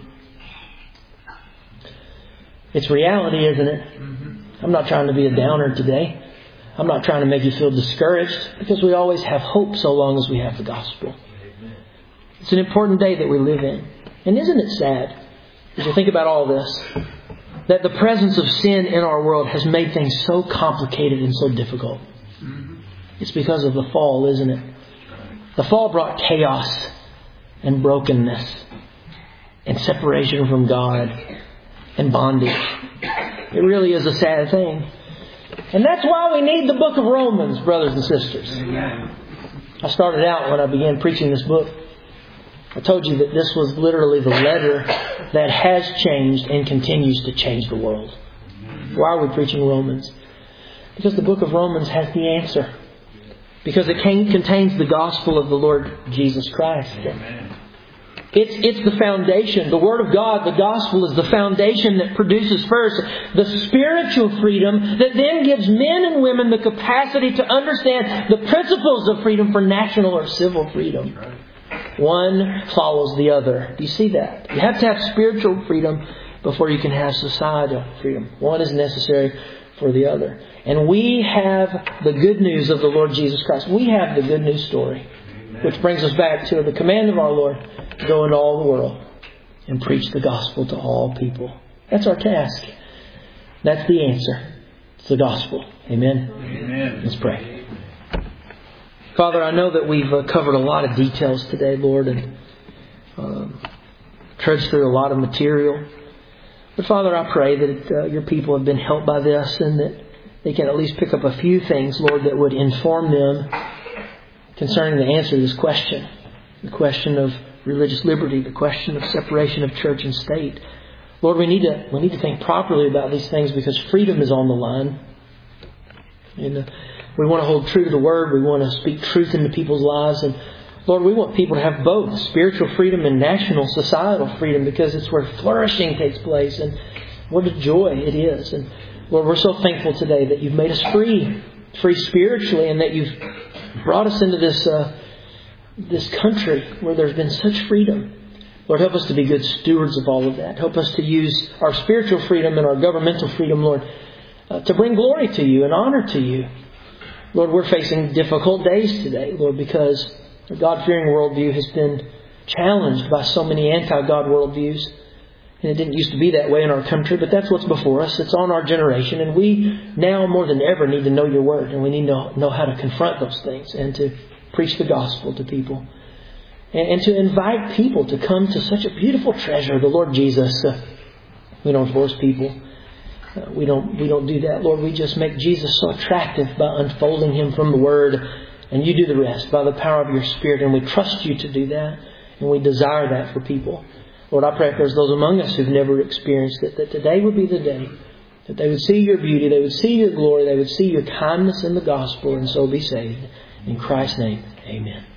It's reality, isn't it? I'm not trying to be a downer today. I'm not trying to make you feel discouraged, because we always have hope so long as we have the gospel. It's an important day that we live in. And isn't it sad, as you think about all this, that the presence of sin in our world has made things so complicated and so difficult? It's because of the fall, isn't it? The fall brought chaos and brokenness and separation from God and bondage. It really is a sad thing. And that's why we need the book of Romans, brothers and sisters. I started out when I began preaching this book. I told you that this was literally the letter that has changed and continues to change the world. Why are we preaching Romans? Because the book of Romans has the answer. Because it contains the gospel of the Lord Jesus Christ. It's, it's the foundation. The Word of God, the gospel, is the foundation that produces first the spiritual freedom that then gives men and women the capacity to understand the principles of freedom for national or civil freedom. One follows the other. Do you see that? You have to have spiritual freedom before you can have societal freedom. One is necessary for the other. And we have the good news of the Lord Jesus Christ. We have the good news story. Which brings us back to the command of our Lord, go into all the world and preach the gospel to all people. That's our task. That's the answer. It's the gospel. Amen? Amen. Let's pray. Father, I know that we've uh, covered a lot of details today, Lord, and um, trudged through a lot of material. But Father, I pray that uh, your people have been helped by this and that they can at least pick up a few things, Lord, that would inform them concerning the answer to this question. The question of religious liberty, the question of separation of church and state. Lord, we need to we need to think properly about these things because freedom is on the line. And uh, we want to hold true to the Word. We want to speak truth into people's lives. And Lord, we want people to have both spiritual freedom and national societal freedom because it's where flourishing takes place. And what a joy it is. And Lord, we're so thankful today that you've made us free, free spiritually, and that you've brought us into this uh, this country where there's been such freedom. Lord, help us to be good stewards of all of that. Help us to use our spiritual freedom and our governmental freedom, Lord, uh, to bring glory to you and honor to you. Lord, we're facing difficult days today, Lord, because the God-fearing worldview has been challenged by so many anti-God worldviews. And it didn't used to be that way in our country, but that's what's before us. It's on our generation. And we now more than ever need to know your Word. And we need to know how to confront those things and to preach the gospel to people. And, and to invite people to come to such a beautiful treasure, the Lord Jesus, uh, who don't force people. Uh, we don't we don't do that, Lord. We just make Jesus so attractive by unfolding Him from the Word. And You do the rest by the power of Your Spirit. And we trust You to do that. And we desire that for people. Lord, I pray if there's those among us who've never experienced it, that today would be the day that they would see Your beauty, they would see Your glory, they would see Your kindness in the gospel, and so be saved. In Christ's name, amen.